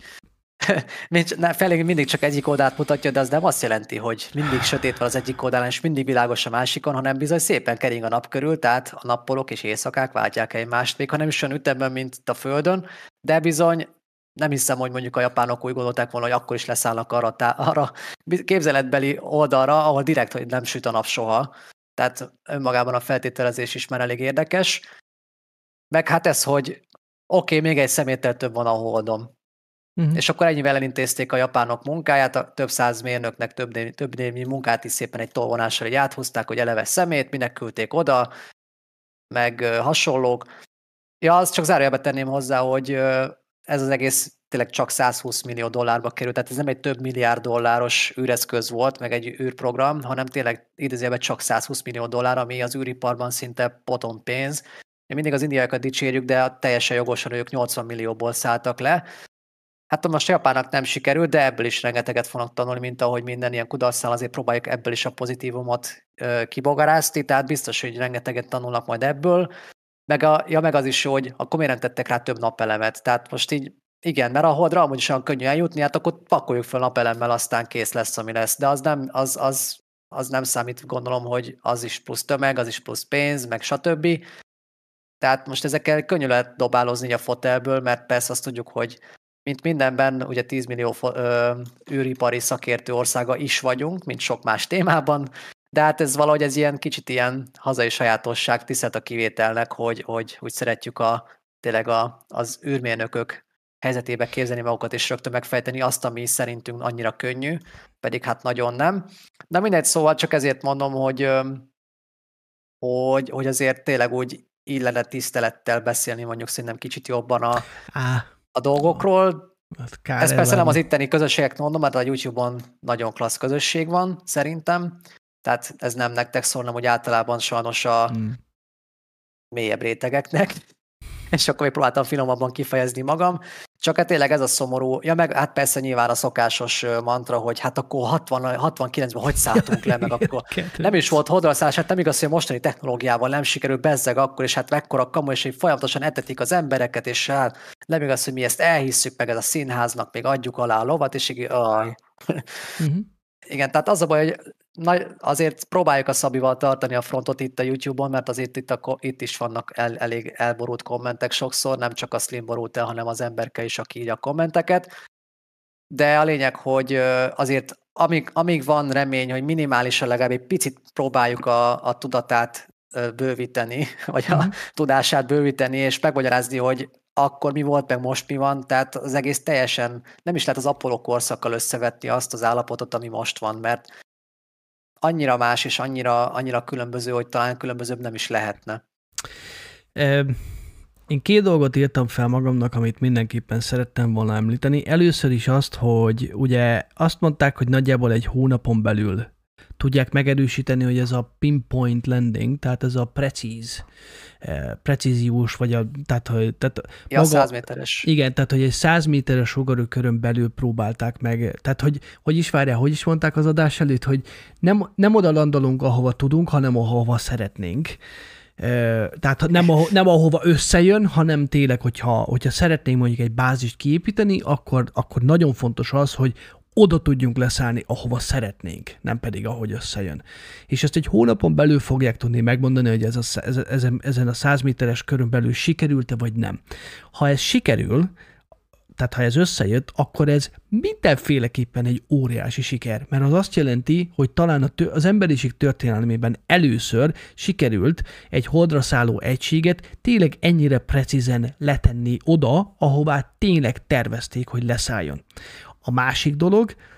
felég mindig csak egyik oldalt mutatja, de az nem azt jelenti, hogy mindig sötét van az egyik oldalán, és mindig világos a másikon, hanem bizony szépen kering a nap körül, tehát a nappalok és éjszakák váltják egymást, még ha nem is olyan ütemben, mint itt a Földön, de bizony nem hiszem, hogy mondjuk a japánok úgy gondolták volna, hogy akkor is leszállnak arra képzeletbeli oldalra, ahol direkt, hogy nem süt a nap soha. Tehát önmagában a feltételezés is már elég érdekes. Meg hát ez, hogy oké, még egy szeméttel több van a holdon. És akkor ennyivel elintézték a japánok munkáját, a több száz mérnöknek több némi munkát is szépen egy tolvonással így áthúzták, hogy eleve szemét, minek küldték oda, meg hasonlók. Ja, azt csak zárójelbe tenném hozzá, hogy ez az egész tényleg csak $120 millió került, tehát ez nem egy több milliárd dolláros űreszköz volt, meg egy űrprogram, hanem tényleg idézőjelben csak $120 millió, ami az űriparban szinte potom pénz. Mindig az indiaiakat dicsérjük, de teljesen jogosan ők 80 millióból szálltak le. Hát most a japánnak nem sikerült, de ebből is rengeteget fognak tanulni, mint ahogy minden ilyen kudarcnál azért próbáljuk ebből is a pozitívumot kibogarászni, tehát biztos, hogy rengeteget tanulnak majd ebből. Meg az is jó, hogy akkor miért nem tettek rá több napelemet. Tehát most így igen, mert a holdra amúgy is olyan könnyű eljutni, hát akkor pakoljuk fel napelemmel, aztán kész lesz, ami lesz. De az nem számít, gondolom, hogy az is plusz tömeg, az is plusz pénz, meg stb. Tehát most ezekkel könnyű lehet dobálozni a fotelből, mert persze azt tudjuk, hogy mint mindenben, ugye 10 millió űripari szakértő országa is vagyunk, mint sok más témában, de hát ez valahogy ez ilyen kicsit ilyen hazai sajátosság, tisztelt a kivételnek, hogy úgy szeretjük tényleg az űrmérnökök helyzetébe képzelni magukat, és rögtön megfejteni azt, ami szerintünk annyira könnyű, pedig hát nagyon nem. De mindegy, szóval csak ezért mondom, hogy azért tényleg úgy illene tisztelettel beszélni, mondjuk szerintem kicsit jobban a dolgokról. Ez persze nem az itteni közösségek mondom, mert a YouTube-on nagyon klassz közösség van, szerintem. Tehát ez nem nektek szól, hogy általában sajnos a mélyebb rétegeknek. És akkor még próbáltam finomabban kifejezni magam. Csak hát tényleg ez a szomorú. Ja, meg hát persze nyilván a szokásos mantra, hogy hát akkor 69-ben hogy szálltunk le, meg akkor nem is volt hodraszállás, hát nem igaz, hogy a mostani technológiával nem sikerül, bezzeg akkor, és hát mekkora kamu, és így folyamatosan etetik az embereket, és hát nem igaz, hogy mi ezt elhisszük, meg ez a színháznak még adjuk alá a lovat, és így Igen, tehát az a baj, hogy azért próbáljuk a Szabival tartani a frontot itt a YouTube-on, mert azért itt is vannak elég elborult kommentek sokszor, nem csak a Slim borult el, hanem az emberke is, aki írja a kommenteket. De a lényeg, hogy azért amíg van remény, hogy minimálisan legalább egy picit próbáljuk a tudatát bővíteni, vagy a tudását bővíteni, és megmagyarázni, hogy akkor mi volt, meg most mi van, tehát az egész teljesen nem is lehet az Apollo korszakkal összevetni azt az állapotot, ami most van, mert annyira más és annyira különböző, hogy talán különbözőbb nem is lehetne. Én 2 dolgot írtam fel magamnak, amit mindenképpen szerettem volna említeni. Először is azt, hogy ugye azt mondták, hogy nagyjából egy hónapon belül tudják megerősíteni, hogy ez a pinpoint landing, tehát ez a precíziós, vagy tehát maga, 100 méteres. Igen, tehát hogy egy 100 méteres sugarőkörön belül próbálták meg, tehát hogy is mondták az adás előtt, hogy nem oda landolunk, ahova tudunk, hanem ahova szeretnénk. Tehát nem ahova összejön, hanem tényleg, hogyha szeretnénk mondjuk egy bázist kiépíteni, akkor nagyon fontos az, hogy oda tudjunk leszállni, ahova szeretnénk, nem pedig ahogy összejön. És ezt egy hónapon belül fogják tudni megmondani, hogy ezen a 100 méteres körön belül sikerült-e, vagy nem. Ha ez sikerül, tehát ha ez összejött, akkor ez mindenféleképpen egy óriási siker, mert az azt jelenti, hogy talán az emberiség történelmében először sikerült egy holdra szálló egységet tényleg ennyire precízen letenni oda, ahová tényleg tervezték, hogy leszálljon. A másik dolog,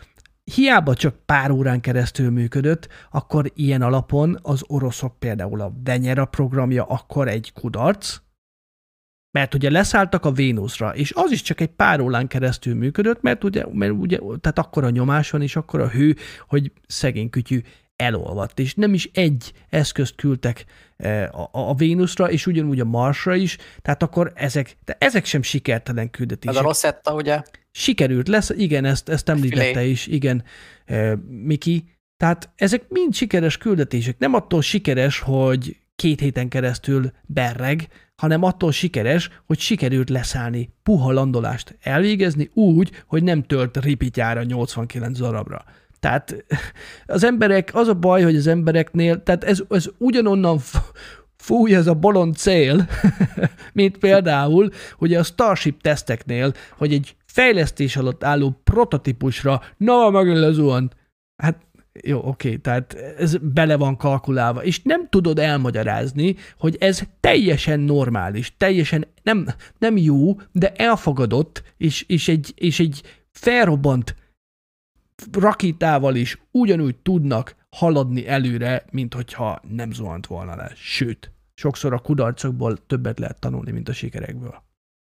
hiába csak pár órán keresztül működött, akkor ilyen alapon az oroszok például a Venyera programja akkor egy kudarc, mert ugye leszálltak a Vénuszra, és az is csak egy pár órán keresztül működött, mert ugye tehát akkor a nyomás van, és akkor a hő, hogy szegény kütyű elolvadt, és nem is egy eszközt küldtek a Vénuszra, és ugyanúgy a Marsra is, tehát akkor ezek sem sikertelen küldetések. Ez a Rosetta, ugye? Sikerült lesz, igen, ezt említette is, igen, Miki. Tehát ezek mind sikeres küldetések. Nem attól sikeres, hogy 2 héten keresztül berreg, hanem attól sikeres, hogy sikerült leszállni, puha landolást elvégezni úgy, hogy nem tört ripityára 89 darabra. Tehát az a baj, hogy az embereknél, tehát ez ugyanonnan fúj ez a bolond cél, mint például, ugye a Starship teszteknél, hogy egy fejlesztés alatt álló prototípusra, megint lezuhant. Hát jó, oké, tehát ez bele van kalkulálva, és nem tudod elmagyarázni, hogy ez teljesen normális, teljesen nem jó, de elfogadott, és egy felrobbant rakétával is ugyanúgy tudnak haladni előre, mint hogyha nem zuhant volna le. Sőt, sokszor a kudarcokból többet lehet tanulni, mint a sikerekből.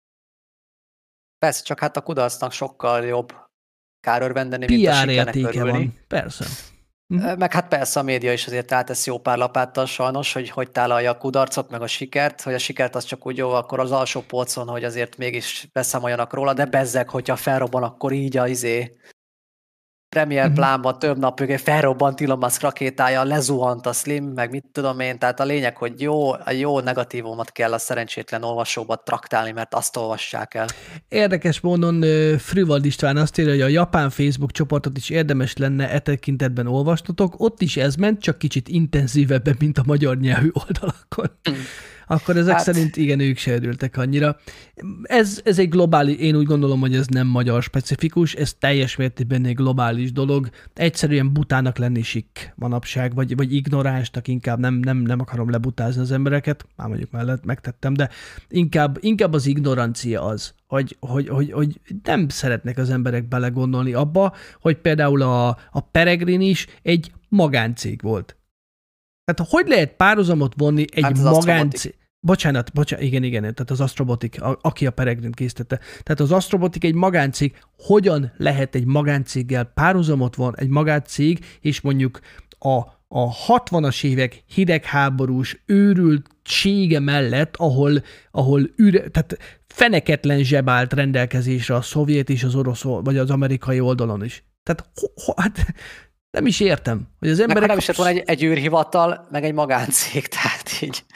Persze, csak hát a kudarcnak sokkal jobb kárörvendeni, PR mint a sikernek értéke örülni. van, persze. Meg hát persze a média is azért rátesz jó pár lapáttal sajnos, hogy tálalja a kudarcot, meg a sikert, hogy a sikert az csak úgy jó, akkor az alsó polcon, hogy azért mégis beszámoljanak róla, de bezzeg, hogyha felrobban, akkor így a Premier plánban több napig felrobbant Elon Musk rakétája, lezuhant a Slim, meg mit tudom én, tehát a lényeg, hogy a jó negatívumot kell a szerencsétlen olvasóba traktálni, mert azt olvassák el. Érdekes módon Früvald István azt írja, hogy a japán Facebook csoportot is érdemes lenne e tekintetben olvastatok, ott is ez ment, csak kicsit intenzívebben, mint a magyar nyelvű oldalakon. Akkor ezek szerint igen, ők se örültek annyira. Ez egy globális, én úgy gondolom, hogy ez nem magyar specifikus, ez teljes mértékben egy globális dolog. Egyszerűen butának lenni sik manapság, vagy ignoránsnak, inkább nem akarom lebutázni az embereket, már mondjuk mellett megtettem, de inkább az ignorancia az, hogy nem szeretnek az emberek belegondolni abba, hogy például a Peregrine is egy magáncég volt. Tehát hogy lehet párhuzamot vonni egy magáncég? Bocsánat, igen, tehát az Astrobotic, aki a Peregrine készítette. Tehát az Astrobotic egy magáncég, hogyan lehet egy magáncéggel párhuzamot von egy magáncég, és mondjuk a 60-as évek hidegháborús őrültsége mellett, ahol tehát feneketlen zseb állt rendelkezésre a szovjet és az orosz, vagy az amerikai oldalon is. Tehát hát nem is értem, hogy az emberek... Meg nem is lett volna egy űrhivatal, meg egy magáncég, tehát így...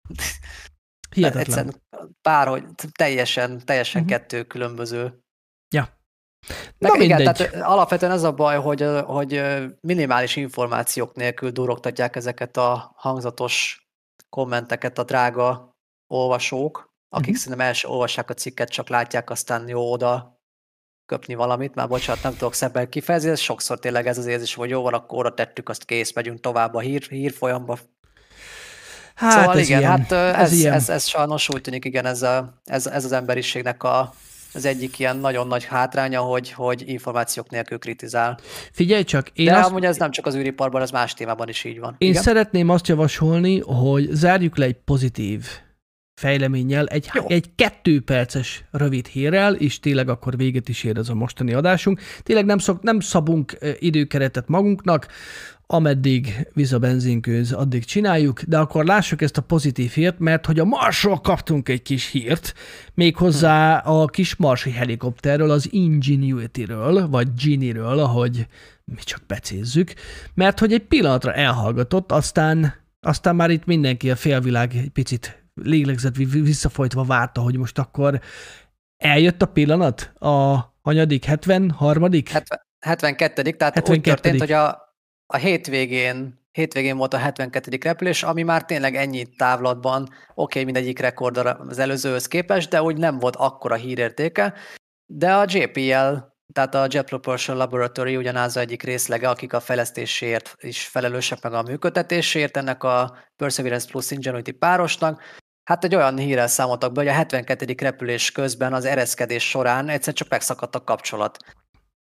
Hihetetlen. Bárhogy teljesen kettő különböző. Ja. Meg igen, tehát alapvetően az a baj, hogy minimális információk nélkül durogtatják ezeket a hangzatos kommenteket a drága olvasók, akik szerintem első olvassák a cikket, csak látják, aztán jó oda köpni valamit, már bocsánat, nem tudok szebben kifejezni, ez sokszor tényleg ez az érzés, hogy jó van, akkor oda tettük, azt kész, megyünk tovább a hírfolyamba. Hát szóval igen, ilyen. Hát ez sajnos úgy tűnik, igen, ez az emberiségnek az egyik ilyen nagyon nagy hátránya, hogy információk nélkül kritizál. Figyelj csak, de amúgy ez nem csak az űriparban, ez más témában is így van. Én szeretném azt javasolni, hogy zárjuk le egy pozitív fejleménnyel, egy 2 perces rövid hírrel, és tényleg akkor véget is ér ez a mostani adásunk. Tényleg nem szabunk időkeretet magunknak, ameddig visz a benzinkőz, addig csináljuk, de akkor lássuk ezt a pozitív hírt, mert hogy a Marsról kaptunk egy kis hírt, méghozzá a kis marsi helikopterről, az Ingenuity-ről, vagy Genie-ről, ahogy mi csak becézzük, mert hogy egy pillanatra elhallgatott, aztán már itt mindenki, a félvilág egy picit lélegzett visszafolytva várta, hogy most akkor eljött a pillanat? A hanyadik? 73. 72. Tehát 72. úgy történt, hogy a hétvégén volt a 72. repülés, ami már tényleg ennyi távlatban, mindegyik rekord az előzőhöz képest, de úgy nem volt akkora hírértéke, de a JPL, tehát a Jet Propulsion Laboratory ugyanaz egyik részlege, akik a fejlesztésért is felelősek, meg a működtetésért ennek a Perseverance plus Ingenuity párosnak. Hát egy olyan hírrel számoltak be, hogy a 72. repülés közben az ereszkedés során egyszer csak megszakadt a kapcsolat.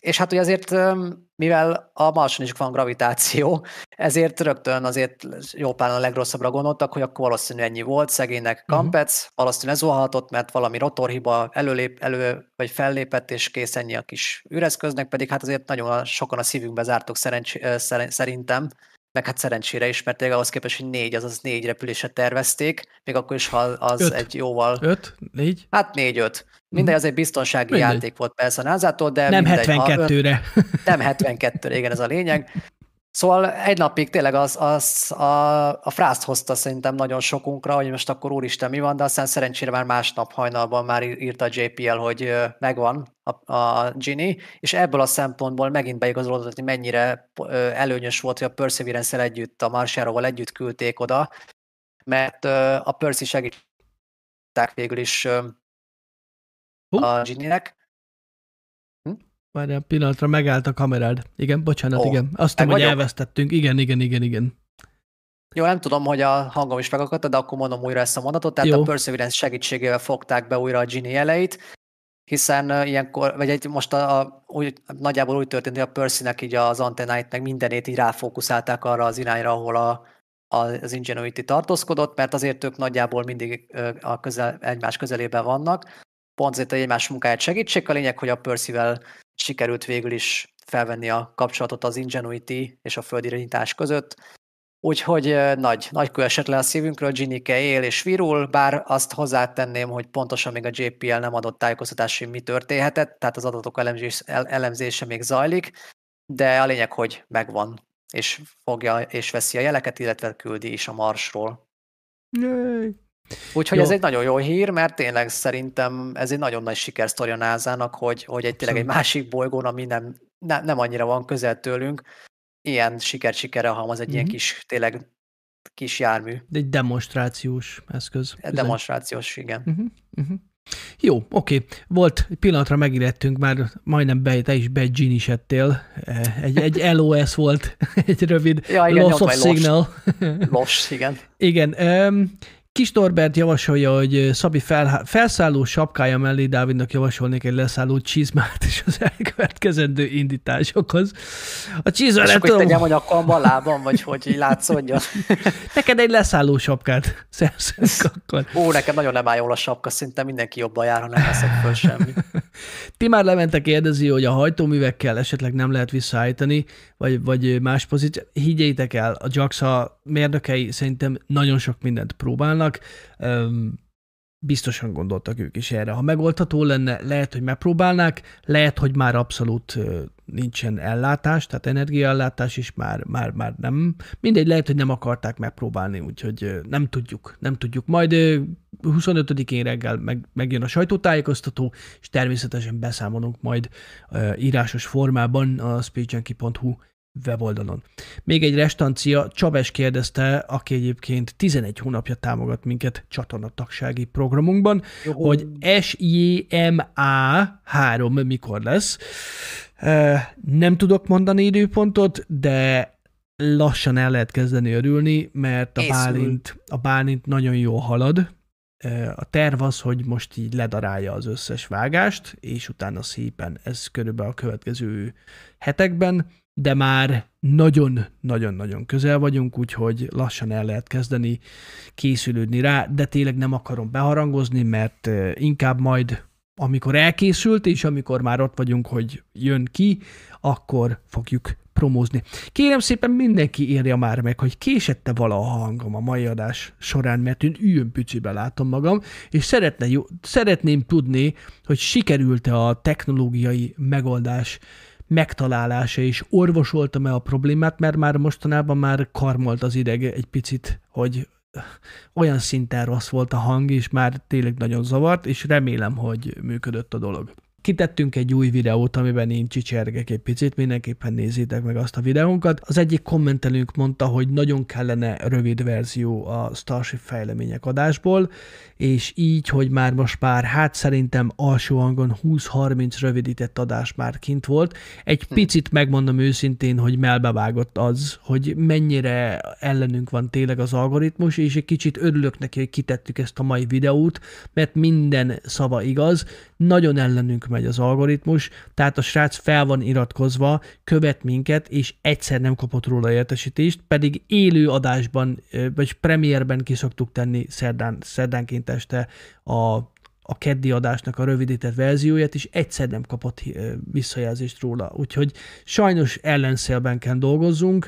És hát ugye azért, mivel a Marson is van gravitáció, ezért rögtön azért jó páran a legrosszabbra gondoltak, hogy akkor valószínű ennyi volt, szegénynek Kampec, valószínűleg zuhanhatott, mert valami rotorhiba vagy fellépett, és kész, ennyi a kis üreszköznek, pedig hát azért nagyon sokan a szívünkbe zártok szerintem, meg hát szerencsére is, mert tényleg ahhoz képest, hogy 4 repülésre tervezték, még akkor is, ha az egy jóval... 5, 4? Hát 4-5. Mindegy, az egy biztonsági játék volt persze a NASA-tól, de nem mindegy. 72-re. Nem 72-re, igen, ez a lényeg. Szóval egy napig tényleg a frászt hozta szerintem nagyon sokunkra, hogy most akkor úristen mi van, de aztán szerencsére már másnap hajnalban már írta a JPL, hogy megvan a Gini, és ebből a szempontból megint beigazolódott, hogy mennyire előnyös volt, hogy a Perseverance-el együtt, a Mars-járóval együtt küldték oda, mert a Percy segítettek végül is a Gini-nek. Várj, a pillanatra megállt a kamerád. Igen, bocsánat, igen. Azt tudom, hogy elvesztettünk. Igen. Jó, nem tudom, hogy a hangom is megakadt, de akkor mondom újra ezt a mondatot. Tehát a Perseverance segítségével fogták be újra a Gini jeleit, hiszen ilyenkor, vagy most nagyjából úgy történt, hogy a Percy-nek így az antennáit, meg mindenét így ráfókuszálták arra az irányra, ahol az Ingenuity tartózkodott, mert azért ők nagyjából mindig egymás közelében vannak. Pont azért egy egymás munkáját segítsék. A lényeg, hogy a Percy-vel sikerült végül is felvenni a kapcsolatot az Ingenuity és a földirányítás között. Úgyhogy nagy kő esett le a szívünkről, Ginike él és virul, bár azt hozzátenném, hogy pontosan még a JPL nem adott tájékoztatást, hogy mi történhetett, tehát az adatok elemzése még zajlik, de a lényeg, hogy megvan, és fogja és veszi a jeleket, illetve küldi is a Marsról. Úgyhogy ez egy nagyon jó hír, mert tényleg szerintem ez egy nagyon nagy sikersztori a NASA-nak, hogy tényleg egy másik bolygón, ami nem annyira van közel tőlünk, ilyen sikerre halmoz egy ilyen tényleg kis jármű. De egy demonstrációs eszköz. Demonstrációs, igen. Jó, oké. Volt, egy pillanatra megillettünk, már majdnem te is beginisettél. Egy LOS volt, egy rövid loss of signal. Loss, igen. Igen. Kis Norbert javasolja, hogy Szabi felszálló sapkája mellé Dávidnak javasolnék egy leszálló csizmát is az elkövetkezendő indításokhoz. A csizma nem tudom... tegyem, hogy a kamba lábam, vagy hogy látszódjon. Neked egy leszálló sapkát szerzünk akkor. Nekem nagyon nem áll jól a sapka, szinte mindenki jobban jár, ha nem veszek föl semmi. Timár Levente kérdezi, hogy a hajtóművekkel esetleg nem lehet visszaállítani, vagy más pozíció. Higgyétek el, a JAXA mérnökei szerintem nagyon sok mindent próbálnak, biztosan gondoltak ők is erre. Ha megoldható lenne, lehet, hogy megpróbálnák, lehet, hogy már abszolút nincsen ellátás, tehát energiaellátás is már nem. Mindegy, lehet, hogy nem akarták megpróbálni, úgyhogy nem tudjuk. Majd 25-én reggel megjön a sajtótájékoztató, és természetesen beszámolunk majd írásos formában a speechjunkie.hu weboldalon. Még egy restancia, Csabes kérdezte, aki egyébként 11 hónapja támogat minket csatornatagsági programunkban, hogy SJMA 3 mikor lesz. Nem tudok mondani időpontot, de lassan el lehet kezdeni örülni, mert a Bálint nagyon jól halad. A terv az, hogy most így ledarálja az összes vágást, és utána szépen ez körülbelül a következő hetekben, de már nagyon-nagyon közel vagyunk, úgyhogy lassan el lehet kezdeni készülődni rá, de tényleg nem akarom beharangozni, mert inkább majd, amikor elkészült, és amikor már ott vagyunk, hogy jön ki, akkor fogjuk promózni. Kérem szépen mindenki írja már meg, hogy késette valaha a hangom a mai adás során, mert én üljön pücibe látom magam, és szeretném tudni, hogy sikerült-e a technológiai megoldás megtalálása, és orvosoltam-e a problémát, mert már mostanában már karmolt az ideg egy picit, hogy olyan szinten rossz volt a hang, és már tényleg nagyon zavart, és remélem, hogy működött a dolog. Kitettünk egy új videót, amiben én csicsergek egy picit, mindenképpen nézzétek meg azt a videónkat. Az egyik kommentelőnk mondta, hogy nagyon kellene rövid verzió a Starship fejlemények adásból, és így, hogy most már szerintem alsó hangon 20-30 rövidített adás már kint volt. Egy picit megmondom őszintén, hogy melbevágott az, hogy mennyire ellenünk van tényleg az algoritmus, és egy kicsit örülök neki, hogy kitettük ezt a mai videót, mert minden szava igaz, nagyon ellenünk megy az algoritmus, tehát a srác fel van iratkozva, követ minket, és egyszer nem kapott róla értesítést, pedig élő adásban, vagy premierben ki szoktuk tenni szerdánként este a keddi adásnak a rövidített verzióját, és egyszer nem kapott visszajelzést róla. Úgyhogy sajnos ellenszélben kell dolgozzunk.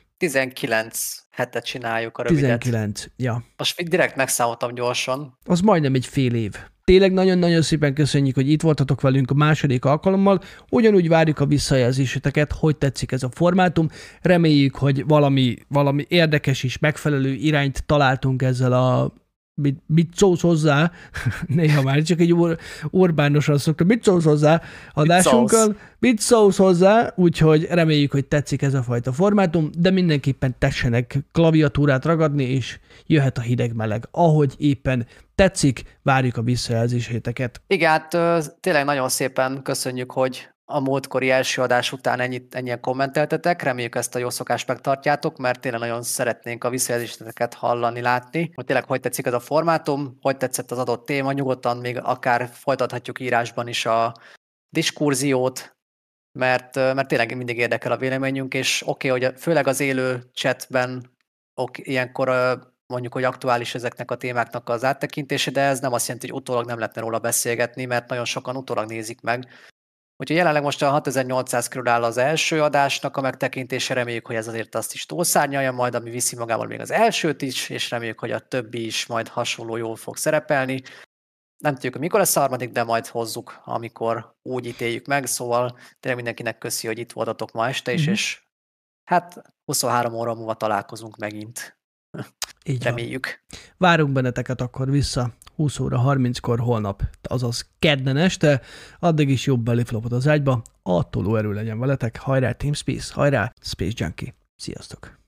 19 hetet csináljuk a rövidet. 19, ja. Most direkt megszámoltam gyorsan. Az majdnem egy fél év. Tényleg nagyon-nagyon szépen köszönjük, hogy itt voltatok velünk a második alkalommal. Ugyanúgy várjuk a visszajelzéseteket, hogy tetszik ez a formátum. Reméljük, hogy valami érdekes és megfelelő irányt találtunk ezzel a mit szólsz hozzá, néha már csak egy Orbánosan szoktam, mit szólsz hozzá adásunkkal, mit szólsz hozzá, úgyhogy reméljük, hogy tetszik ez a fajta formátum, de mindenképpen tessenek klaviatúrát ragadni, és jöhet a hideg-meleg, ahogy éppen tetszik, várjuk a visszajelzéséteket. Igen, hát tényleg nagyon szépen köszönjük, hogy a múltkori első adás után ennyien kommenteltetek. Reméljük ezt a jó szokást megtartjátok, mert tényleg nagyon szeretnénk a visszajelzéseteket hallani, látni, hogy tényleg hogy tetszik ez a formátum, hogy tetszett az adott téma, nyugodtan még akár folytathatjuk írásban is a diskurziót, mert tényleg mindig érdekel a véleményünk, és oké, hogy főleg az élő chatben ilyenkor mondjuk, hogy aktuális ezeknek a témáknak az áttekintése, de ez nem azt jelenti, hogy utólag nem lehetne róla beszélgetni, mert nagyon sokan utólag nézik meg. Úgyhogy jelenleg most a 6800 körül áll az első adásnak a megtekintése, reméljük, hogy ez azért azt is túlszárnyalja majd, ami viszi magával még az elsőt is, és reméljük, hogy a többi is majd hasonló jól fog szerepelni. Nem tudjuk, hogy mikor lesz a harmadik, de majd hozzuk, amikor úgy ítéljük meg, szóval tényleg mindenkinek köszi, hogy itt voltatok ma este is, és hát 23 óra múlva találkozunk megint. Így reméljük. Várunk benneteket akkor vissza 20 óra 30-kor holnap, azaz kedden este, addig is jobb beliflopot az ágyba, a tolóerő legyen veletek, hajrá Team Space, hajrá Space Junkie, sziasztok!